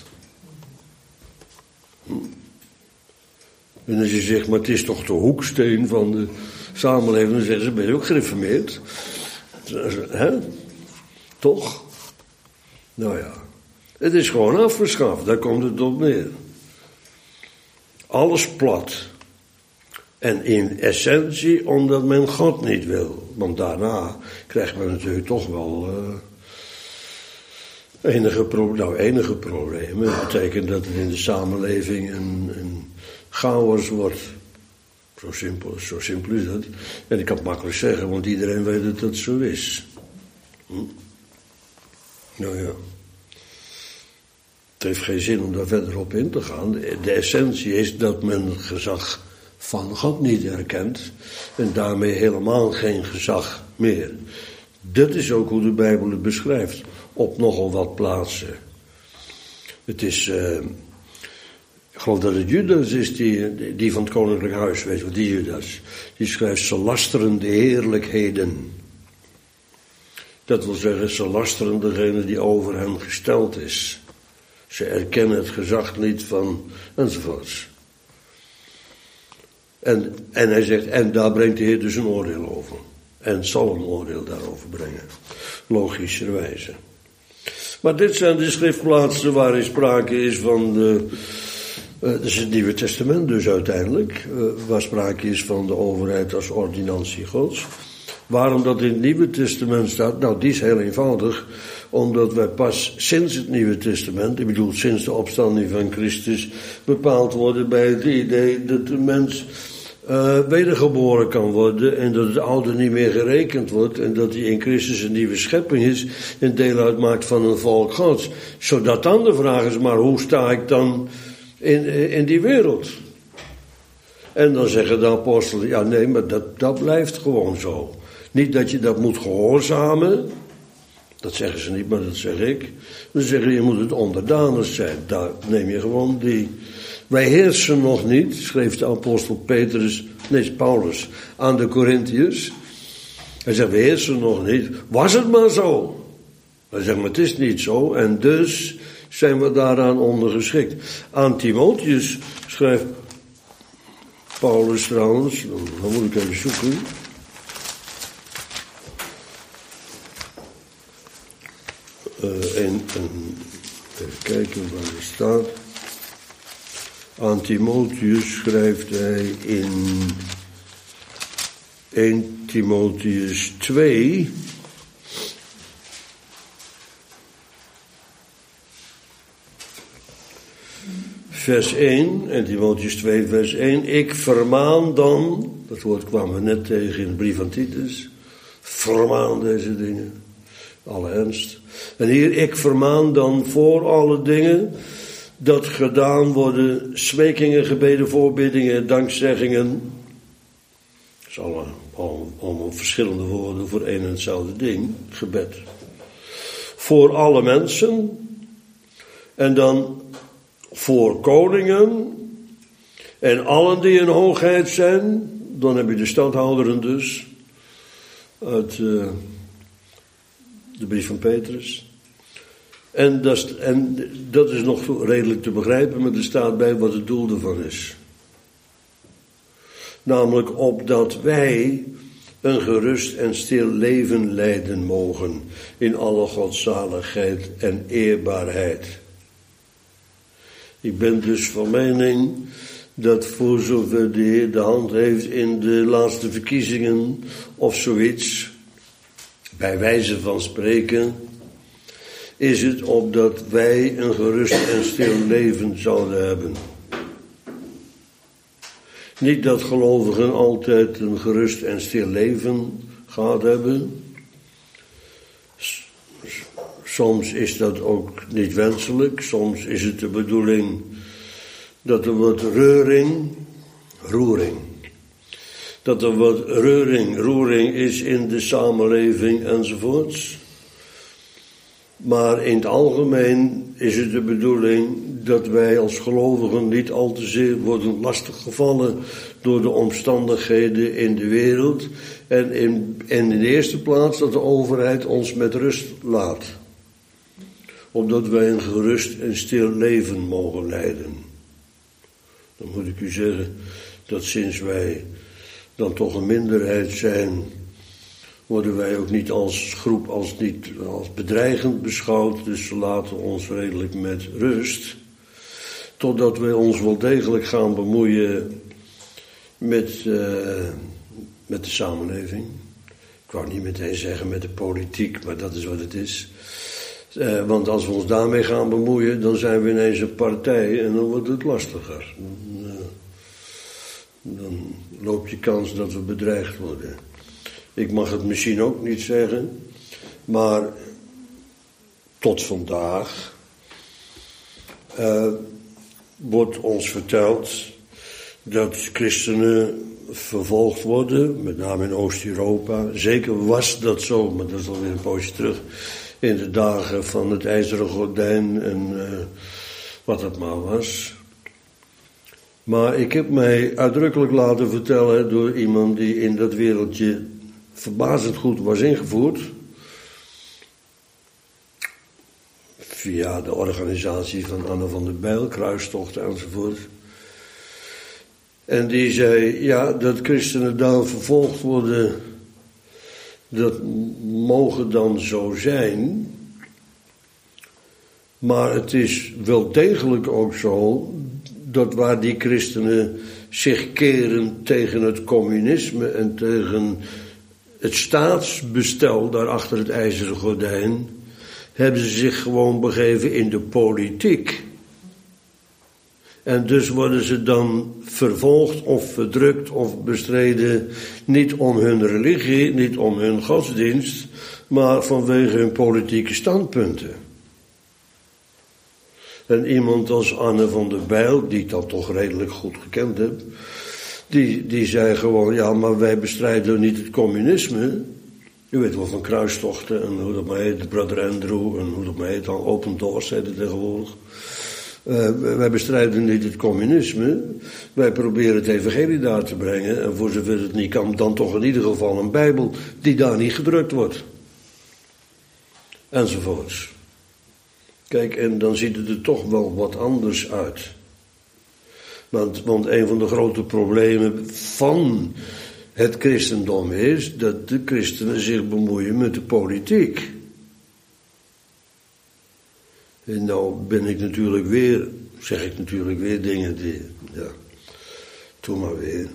Hm. En als je zegt, maar het is toch de hoeksteen van de samenleving, dan zeggen ze, ben je ook gereformeerd? Hè? Toch? Nou ja, het is gewoon afgeschaft, daar komt het op neer. Alles plat. En in essentie omdat men God niet wil. Want daarna krijgt men natuurlijk toch wel uh, enige, pro- nou, enige problemen. Dat betekent dat het in de samenleving een, een chaos wordt. Zo simpel, zo simpel is dat. En ik kan het makkelijk zeggen, want iedereen weet dat het zo is. Hm? Nou ja. Het heeft geen zin om daar verder op in te gaan. De, de essentie is dat men het gezag van God niet erkent. En daarmee helemaal geen gezag meer. Dat is ook hoe de Bijbel het beschrijft. Op nogal wat plaatsen. Het is... Uh, ik geloof dat het Judas is die, die van het koninklijk huis. Weet je wat die Judas? Die schrijft ze lasteren de heerlijkheden. Dat wil zeggen, ze lasteren degene die over hen gesteld is. Ze erkennen het gezag niet van, enzovoorts. En, en hij zegt, en daar brengt de Heer dus een oordeel over. En zal een oordeel daarover brengen. Logischerwijze. Maar dit zijn de schriftplaatsen waarin sprake is van de... Uh, dat is het Nieuwe Testament dus uiteindelijk. Uh, waar sprake is van de overheid als ordinantie Gods. Waarom dat in het Nieuwe Testament staat? Nou, die is heel eenvoudig. Omdat wij pas sinds het Nieuwe Testament, ik bedoel sinds de opstanding van Christus, bepaald worden bij het idee dat de mens uh, wedergeboren kan worden en dat het oude niet meer gerekend wordt en dat hij in Christus een nieuwe schepping is en deel uitmaakt van een volk Gods. Zodat dan de vraag is, maar hoe sta ik dan in, in die wereld? En dan zeggen de apostelen, ja nee, maar dat, dat blijft gewoon zo. Niet dat je dat moet gehoorzamen. Dat zeggen ze niet, maar dat zeg ik. Ze zeggen, je moet het onderdanig zijn. Daar neem je gewoon die... Wij heersen nog niet, schreef de apostel Petrus, nee, Paulus, aan de Corinthiërs. Hij zegt, we heersen nog niet. Was het maar zo. Hij zegt, maar het is niet zo. En dus zijn we daaraan ondergeschikt. Aan Timotheus schrijft Paulus trouwens, dan moet ik even zoeken. Uh, en, en, even kijken waar het staat. Aan Timotheus schrijft hij in eerste Timotheus twee. Vers één, en Timotheus twee, vers één. Ik vermaan dan, dat woord kwamen we net tegen in de brief van Titus. Vermaan deze dingen. Alle ernst. En hier, ik vermaan dan voor alle dingen dat gedaan worden smekingen, gebeden, voorbiddingen, dankzeggingen. Dat is allemaal, allemaal verschillende woorden voor één en hetzelfde ding, gebed. Voor alle mensen. En dan voor koningen en allen die in hoogheid zijn. Dan heb je de stadhouderen dus uit uh, de brief van Petrus. En dat, is, en dat is nog redelijk te begrijpen, maar er staat bij wat het doel ervan is. Namelijk opdat wij een gerust en stil leven leiden mogen in alle godzaligheid en eerbaarheid. Ik ben dus van mening dat voor zover de Heer de hand heeft in de laatste verkiezingen of zoiets, bij wijze van spreken, is het opdat wij een gerust en stil leven zouden hebben. Niet dat gelovigen altijd een gerust en stil leven gehad hebben. Soms is dat ook niet wenselijk. Soms is het de bedoeling dat er wat reuring, roering. Dat er wat reuring, roering is in de samenleving enzovoorts. Maar in het algemeen is het de bedoeling dat wij als gelovigen niet al te zeer worden lastiggevallen door de omstandigheden in de wereld. En in, en in de eerste plaats dat de overheid ons met rust laat. Opdat wij een gerust en stil leven mogen leiden. Dan moet ik u zeggen dat sinds wij dan toch een minderheid zijn, worden wij ook niet als groep, als niet als bedreigend beschouwd. Dus ze laten ons redelijk met rust. Totdat wij ons wel degelijk gaan bemoeien met, uh, met de samenleving. Ik wou niet meteen zeggen met de politiek, maar dat is wat het is. Uh, want als we ons daarmee gaan bemoeien, dan zijn we ineens een partij en dan wordt het lastiger. Dan, uh, dan loop je kans dat we bedreigd worden. Ik mag het misschien ook niet zeggen, maar tot vandaag uh, wordt ons verteld dat christenen vervolgd worden, met name in Oost-Europa. Zeker was dat zo, maar dat is alweer een poosje terug, in de dagen van het ijzeren gordijn en uh, wat het maar was. Maar ik heb mij uitdrukkelijk laten vertellen door iemand die in dat wereldje verbazend goed was ingevoerd. Via de organisatie van Anne van der Bijl, kruistochten enzovoort. En die zei, ja, dat christenen daar vervolgd worden, dat mogen dan zo zijn. Maar het is wel degelijk ook zo dat waar die christenen zich keren tegen het communisme en tegen het staatsbestel daar achter het ijzeren gordijn, hebben ze zich gewoon begeven in de politiek. En dus worden ze dan vervolgd of verdrukt of bestreden, niet om hun religie, niet om hun godsdienst, maar vanwege hun politieke standpunten. En iemand als Anne van der Bijl, die ik dan toch redelijk goed gekend heb, die, die zei gewoon, ja, maar wij bestrijden niet het communisme, Je weet wel van kruistochten en hoe dat maar heet, Brother Andrew en hoe dat maar heet, dan Open Doors heet het tegenwoordig. Uh, wij bestrijden niet het communisme, wij proberen het evangelie daar te brengen en voor zover het niet kan, dan toch in ieder geval een Bijbel die daar niet gedrukt wordt. Enzovoorts. Kijk, en dan ziet het er toch wel wat anders uit. Want, want een van de grote problemen van het christendom is dat de christenen zich bemoeien met de politiek. En nou ben ik natuurlijk weer, zeg ik natuurlijk weer dingen die, ja, doe maar weer.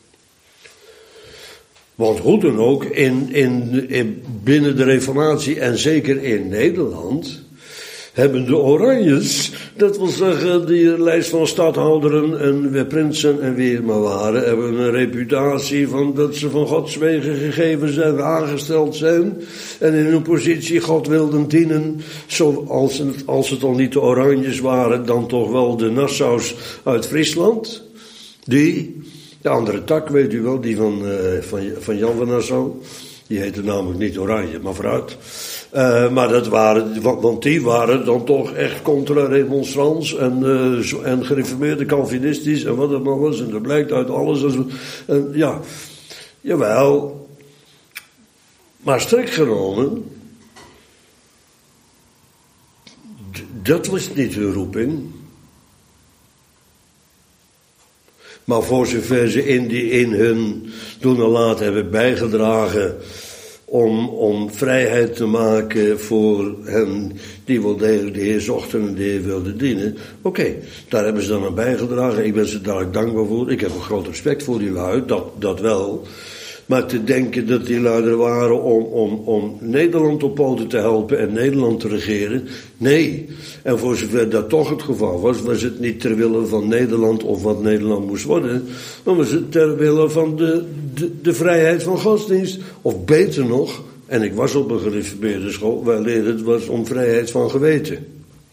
Want hoe dan ook, in, in, in, binnen de Reformatie en zeker in Nederland hebben de Oranjes, dat wil zeggen die lijst van stadhouderen en weer prinsen en wie het maar waren, hebben een reputatie van dat ze van Gods wegen gegeven zijn, aangesteld zijn en in hun positie God wilden dienen, zoals het, als het al niet de Oranjes waren, dan toch wel de Nassaus uit Friesland, die, de andere tak weet u wel, die van, uh, van, van Jan van Nassau, die heette namelijk niet Oranje, maar vooruit. Uh, maar dat waren, want die waren dan toch echt contra-remonstrants en, uh, en gereformeerde Calvinistisch en wat het maar was. En dat blijkt uit alles. En, en, ja, jawel. Maar strikt genomen, d- dat was niet hun roeping. Maar voor zover ze in, die, in hun doen en laten hebben bijgedragen om, om vrijheid te maken voor hen die wel degelijk de Heer zochten en de Heer wilden dienen. Oké, okay, daar hebben ze dan aan bijgedragen. Ik ben ze daar dankbaar voor. Ik heb een groot respect voor die lui, dat, dat wel. Maar te denken dat die lui er waren om, om, om Nederland op poten te helpen en Nederland te regeren. Nee. En voor zover dat toch het geval was, was het niet ter wille van Nederland of wat Nederland moest worden. Maar was het ter wille van de, de, de vrijheid van godsdienst. Of beter nog, en ik was op een gereformeerde school, wij leerden het was om vrijheid van geweten.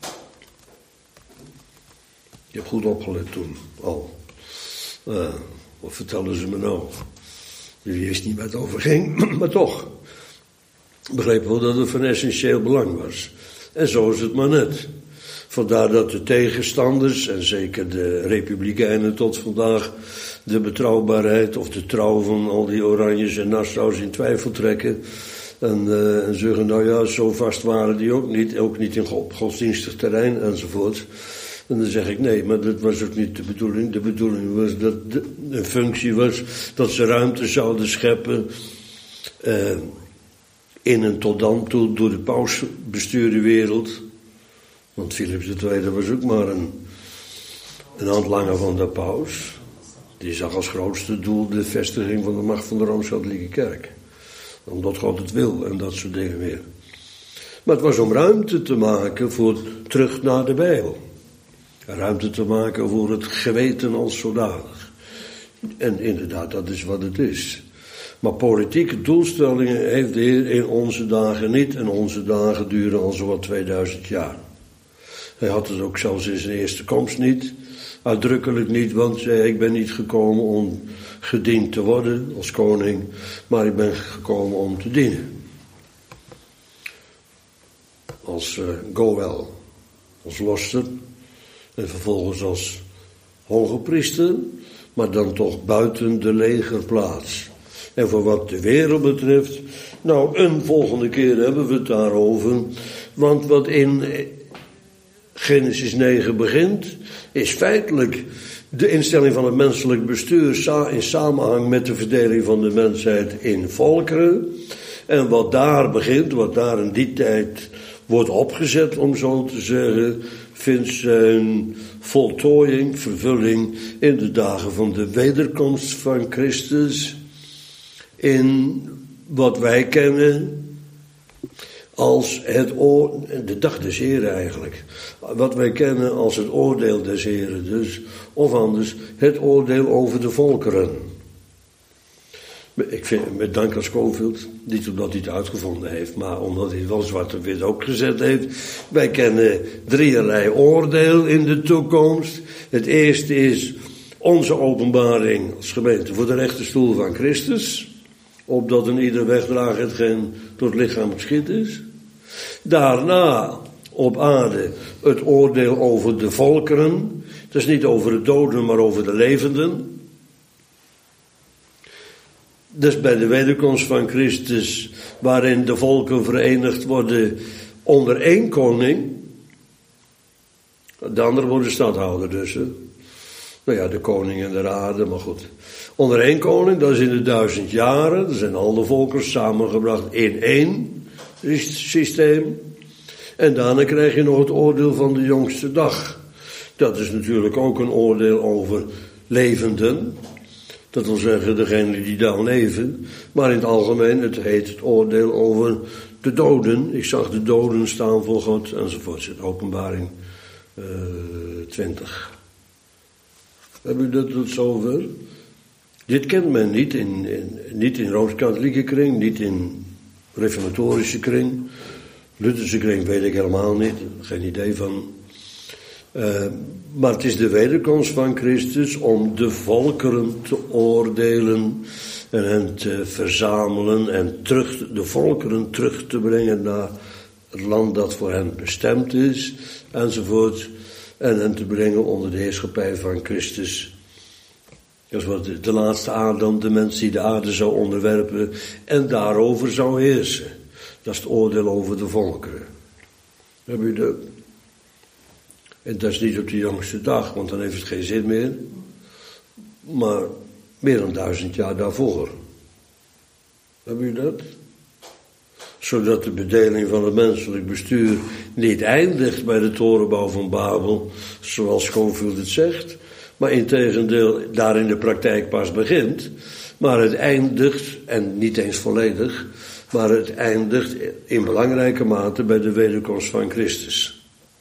Je hebt goed opgelet toen, al. Uh, wat vertelden ze me nou? Je wist niet waar het over ging, maar toch. Ik begreep wel dat het van essentieel belang was. En zo is het maar net. Vandaar dat de tegenstanders, en zeker de republikeinen tot vandaag, de betrouwbaarheid of de trouw van al die Oranjes en Nassau's in twijfel trekken. En, uh, en zeggen, nou ja, zo vast waren die ook niet, ook niet in op godsdienstig terrein enzovoort. En dan zeg ik, nee, maar dat was ook niet de bedoeling. De bedoeling was dat de, de functie was dat ze ruimte zouden scheppen uh, in een tot dan toe door de paus bestuurde wereld. Want Philips de Tweede was ook maar een, een handlanger van de paus. Die zag als grootste doel de vestiging van de macht van de Rooms-Katholieke Kerk. Omdat God het wil en dat soort dingen meer. Maar het was om ruimte te maken voor terug naar de Bijbel. Ruimte te maken voor het geweten als zodanig. En inderdaad, dat is wat het is. Maar politieke doelstellingen heeft de Heer in onze dagen niet. En onze dagen duren al zowat tweeduizend jaar. Hij had het ook zelfs in zijn eerste komst niet. Uitdrukkelijk niet, want zei, ik ben niet gekomen om gediend te worden als koning. Maar ik ben gekomen om te dienen. Als uh, Goël, als loster. En vervolgens als hoge priester, maar dan toch buiten de legerplaats. En voor wat de wereld betreft, nou, een volgende keer hebben we het daarover. Want wat in Genesis negen begint, is feitelijk de instelling van het menselijk bestuur in samenhang met de verdeling van de mensheid in volkeren. En wat daar begint, wat daar in die tijd wordt opgezet, om zo te zeggen, vindt zijn voltooiing, vervulling in de dagen van de wederkomst van Christus. In wat wij kennen als het oordeel, de dag des Heren eigenlijk. Wat wij kennen als het oordeel des Heren dus. Of anders, het oordeel over de volkeren. Ik vind, met dank aan Scofield, niet omdat hij het uitgevonden heeft, maar omdat hij wel zwart en wit ook gezet heeft. Wij kennen drieërlei oordeel in de toekomst. Het eerste is onze openbaring als gemeente voor de rechterstoel van Christus. opdat een ieder wegdraagt hetgeen door het lichaam geschied is. Daarna op aarde het oordeel over de volkeren. Het is niet over de doden, maar over de levenden. Dus bij de wederkomst van Christus, waarin de volken verenigd worden onder één koning. De anderen worden stadhouder dus. Hè? Nou ja, de koning en de raden, maar goed. Onder één koning, dat is in de duizend jaren. Er zijn al de volkeren samengebracht in één systeem. En daarna krijg je nog het oordeel van de jongste dag. Dat is natuurlijk ook een oordeel over levenden. Dat wil zeggen, degenen die dan leven. Maar in het algemeen, het heet het oordeel over de doden. Ik zag de doden staan voor God, enzovoort. Het Openbaring uh, twintig. Heb u dat tot zover? Dit kent men niet in, in, niet in Rooms-Katholieke kring, niet in reformatorische kring. Lutherse kring weet ik helemaal niet, geen idee van. Uh, maar het is de wederkomst van Christus om de volkeren te oordelen en hen te verzamelen en terug, de volkeren terug te brengen naar het land dat voor hen bestemd is, enzovoort. En hen te brengen onder de heerschappij van Christus. Dat is wat de, de laatste Adam, de mens die de aarde zou onderwerpen en daarover zou heersen. Dat is het oordeel over de volkeren. Heb u dat? En dat is niet op de jongste dag, want dan heeft het geen zin meer. Maar meer dan duizend jaar daarvoor. Heb u dat? Zodat de bedeling van het menselijk bestuur niet eindigt bij de torenbouw van Babel, zoals Scofield het zegt. Maar integendeel daar in de praktijk pas begint. Maar het eindigt, en niet eens volledig, maar het eindigt in belangrijke mate bij de wederkomst van Christus.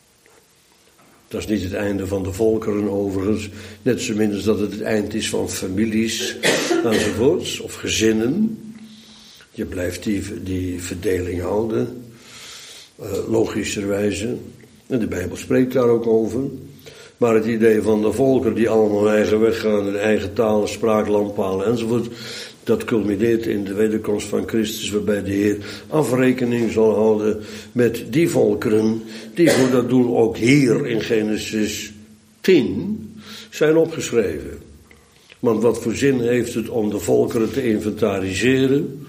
Dat is niet het einde van de volkeren overigens, net zo min als dat het het eind is van families enzovoorts, of gezinnen. Je blijft die, die verdeling houden, uh, logischerwijze. En de Bijbel spreekt daar ook over. Maar het idee van de volkeren die allemaal hun eigen weg gaan, hun eigen taal, spraak, landpalen enzovoort, dat culmineert in de wederkomst van Christus, waarbij de Heer afrekening zal houden met die volkeren die voor dat doel ook hier in Genesis tien zijn opgeschreven. Want wat voor zin heeft het om de volkeren te inventariseren,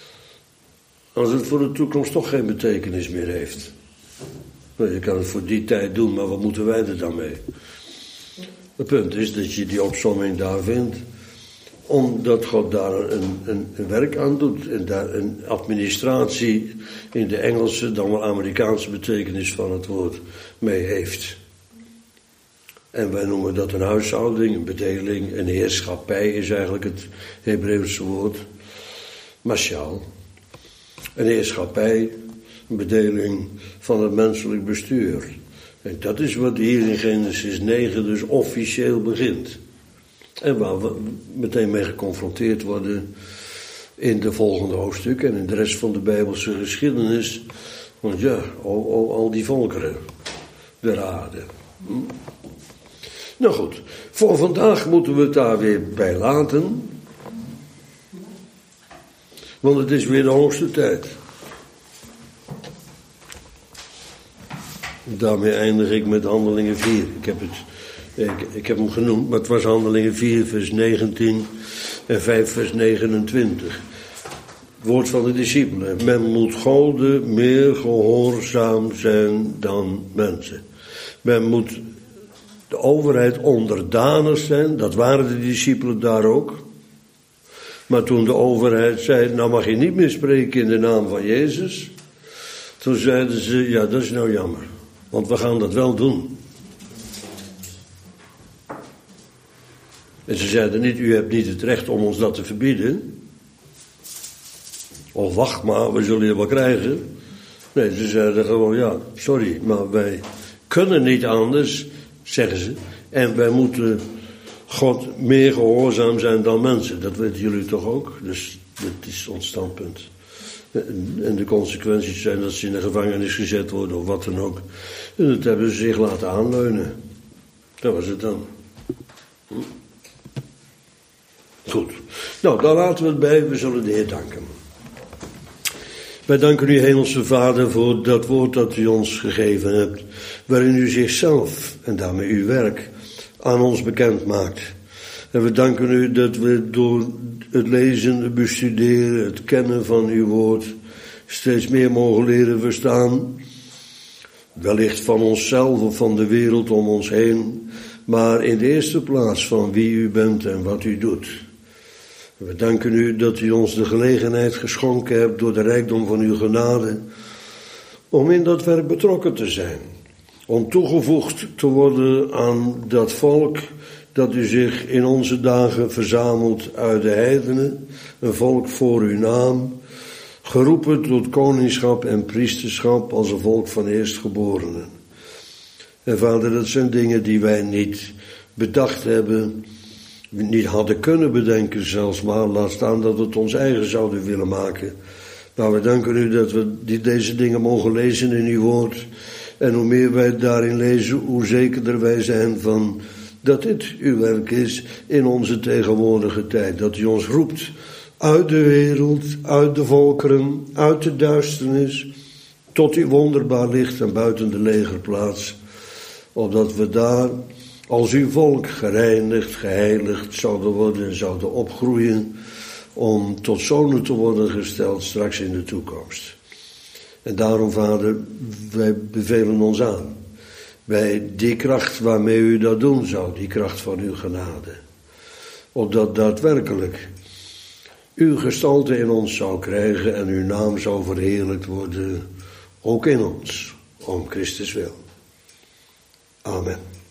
als het voor de toekomst toch geen betekenis meer heeft? Nou, je kan het voor die tijd doen, maar wat moeten wij er dan mee? Het punt is dat je die opsomming daar vindt, omdat God daar een, een, een werk aan doet en daar een administratie in de Engelse, dan wel Amerikaanse betekenis van het woord mee heeft. En wij noemen dat een huishouding, een bedeling, een heerschappij is eigenlijk het Hebreeuwse woord. Mashal. Een heerschappij, een bedeling van het menselijk bestuur. En dat is wat hier in Genesis negen dus officieel begint. En waar we meteen mee geconfronteerd worden in de volgende hoofdstukken en in de rest van de Bijbelse geschiedenis. Want ja, al, al, al die volkeren, de raden. Hm? Nou goed, voor vandaag moeten we het daar weer bij laten. Want het is weer de hoogste tijd. Daarmee eindig ik met Handelingen vier. Ik heb, het, ik, ik heb hem genoemd, maar het was Handelingen vier, vers negentien en vijf, vers negenentwintig. Het woord van de discipelen. Men moet God meer gehoorzaam zijn dan mensen. Men moet de overheid onderdanig zijn. Dat waren de discipelen daar ook. Maar toen de overheid zei, nou mag je niet meer spreken in de naam van Jezus. Toen zeiden ze, ja dat is nou jammer. Want we gaan dat wel doen. En ze zeiden niet, u hebt niet het recht om ons dat te verbieden. Of wacht maar, we zullen je wel krijgen. Nee, ze zeiden gewoon, ja, sorry, maar wij kunnen niet anders, zeggen ze. En wij moeten God meer gehoorzaam zijn dan mensen. Dat weten jullie toch ook? Dus dat is ons standpunt. En de consequenties zijn dat ze in de gevangenis gezet worden of wat dan ook. En dat hebben ze zich laten aanleunen. Dat was het dan. Goed. Nou, daar laten we het bij. We zullen de Heer danken. Wij danken u, Hemelse Vader, voor dat woord dat u ons gegeven hebt, waarin u zichzelf en daarmee uw werk aan ons bekend maakt. En we danken u dat we door het lezen, het bestuderen, het kennen van uw woord steeds meer mogen leren verstaan. Wellicht van onszelf of van de wereld om ons heen, maar in de eerste plaats van wie u bent en wat u doet. We danken u dat u ons de gelegenheid geschonken hebt door de rijkdom van uw genade om in dat werk betrokken te zijn. Om toegevoegd te worden aan dat volk dat u zich in onze dagen verzamelt uit de heidenen, een volk voor uw naam, geroepen tot koningschap en priesterschap als een volk van eerstgeborenen. En Vader, dat zijn dingen die wij niet bedacht hebben, niet hadden kunnen bedenken zelfs, maar laat staan dat we het ons eigen zouden willen maken. Maar we danken u dat we die, deze dingen mogen lezen in uw woord. En hoe meer wij daarin lezen, hoe zekerder wij zijn van dat dit uw werk is in onze tegenwoordige tijd. Dat u ons roept uit de wereld, uit de volkeren, uit de duisternis, tot uw wonderbaar licht en buiten de legerplaats. Opdat we daar als uw volk gereinigd, geheiligd zouden worden en zouden opgroeien om tot zonen te worden gesteld straks in de toekomst. En daarom, Vader, wij bevelen ons aan bij die kracht waarmee u dat doen zou, die kracht van uw genade. Opdat daadwerkelijk uw gestalte in ons zou krijgen en uw naam zou verheerlijkt worden, ook in ons, om Christus wil. Amen.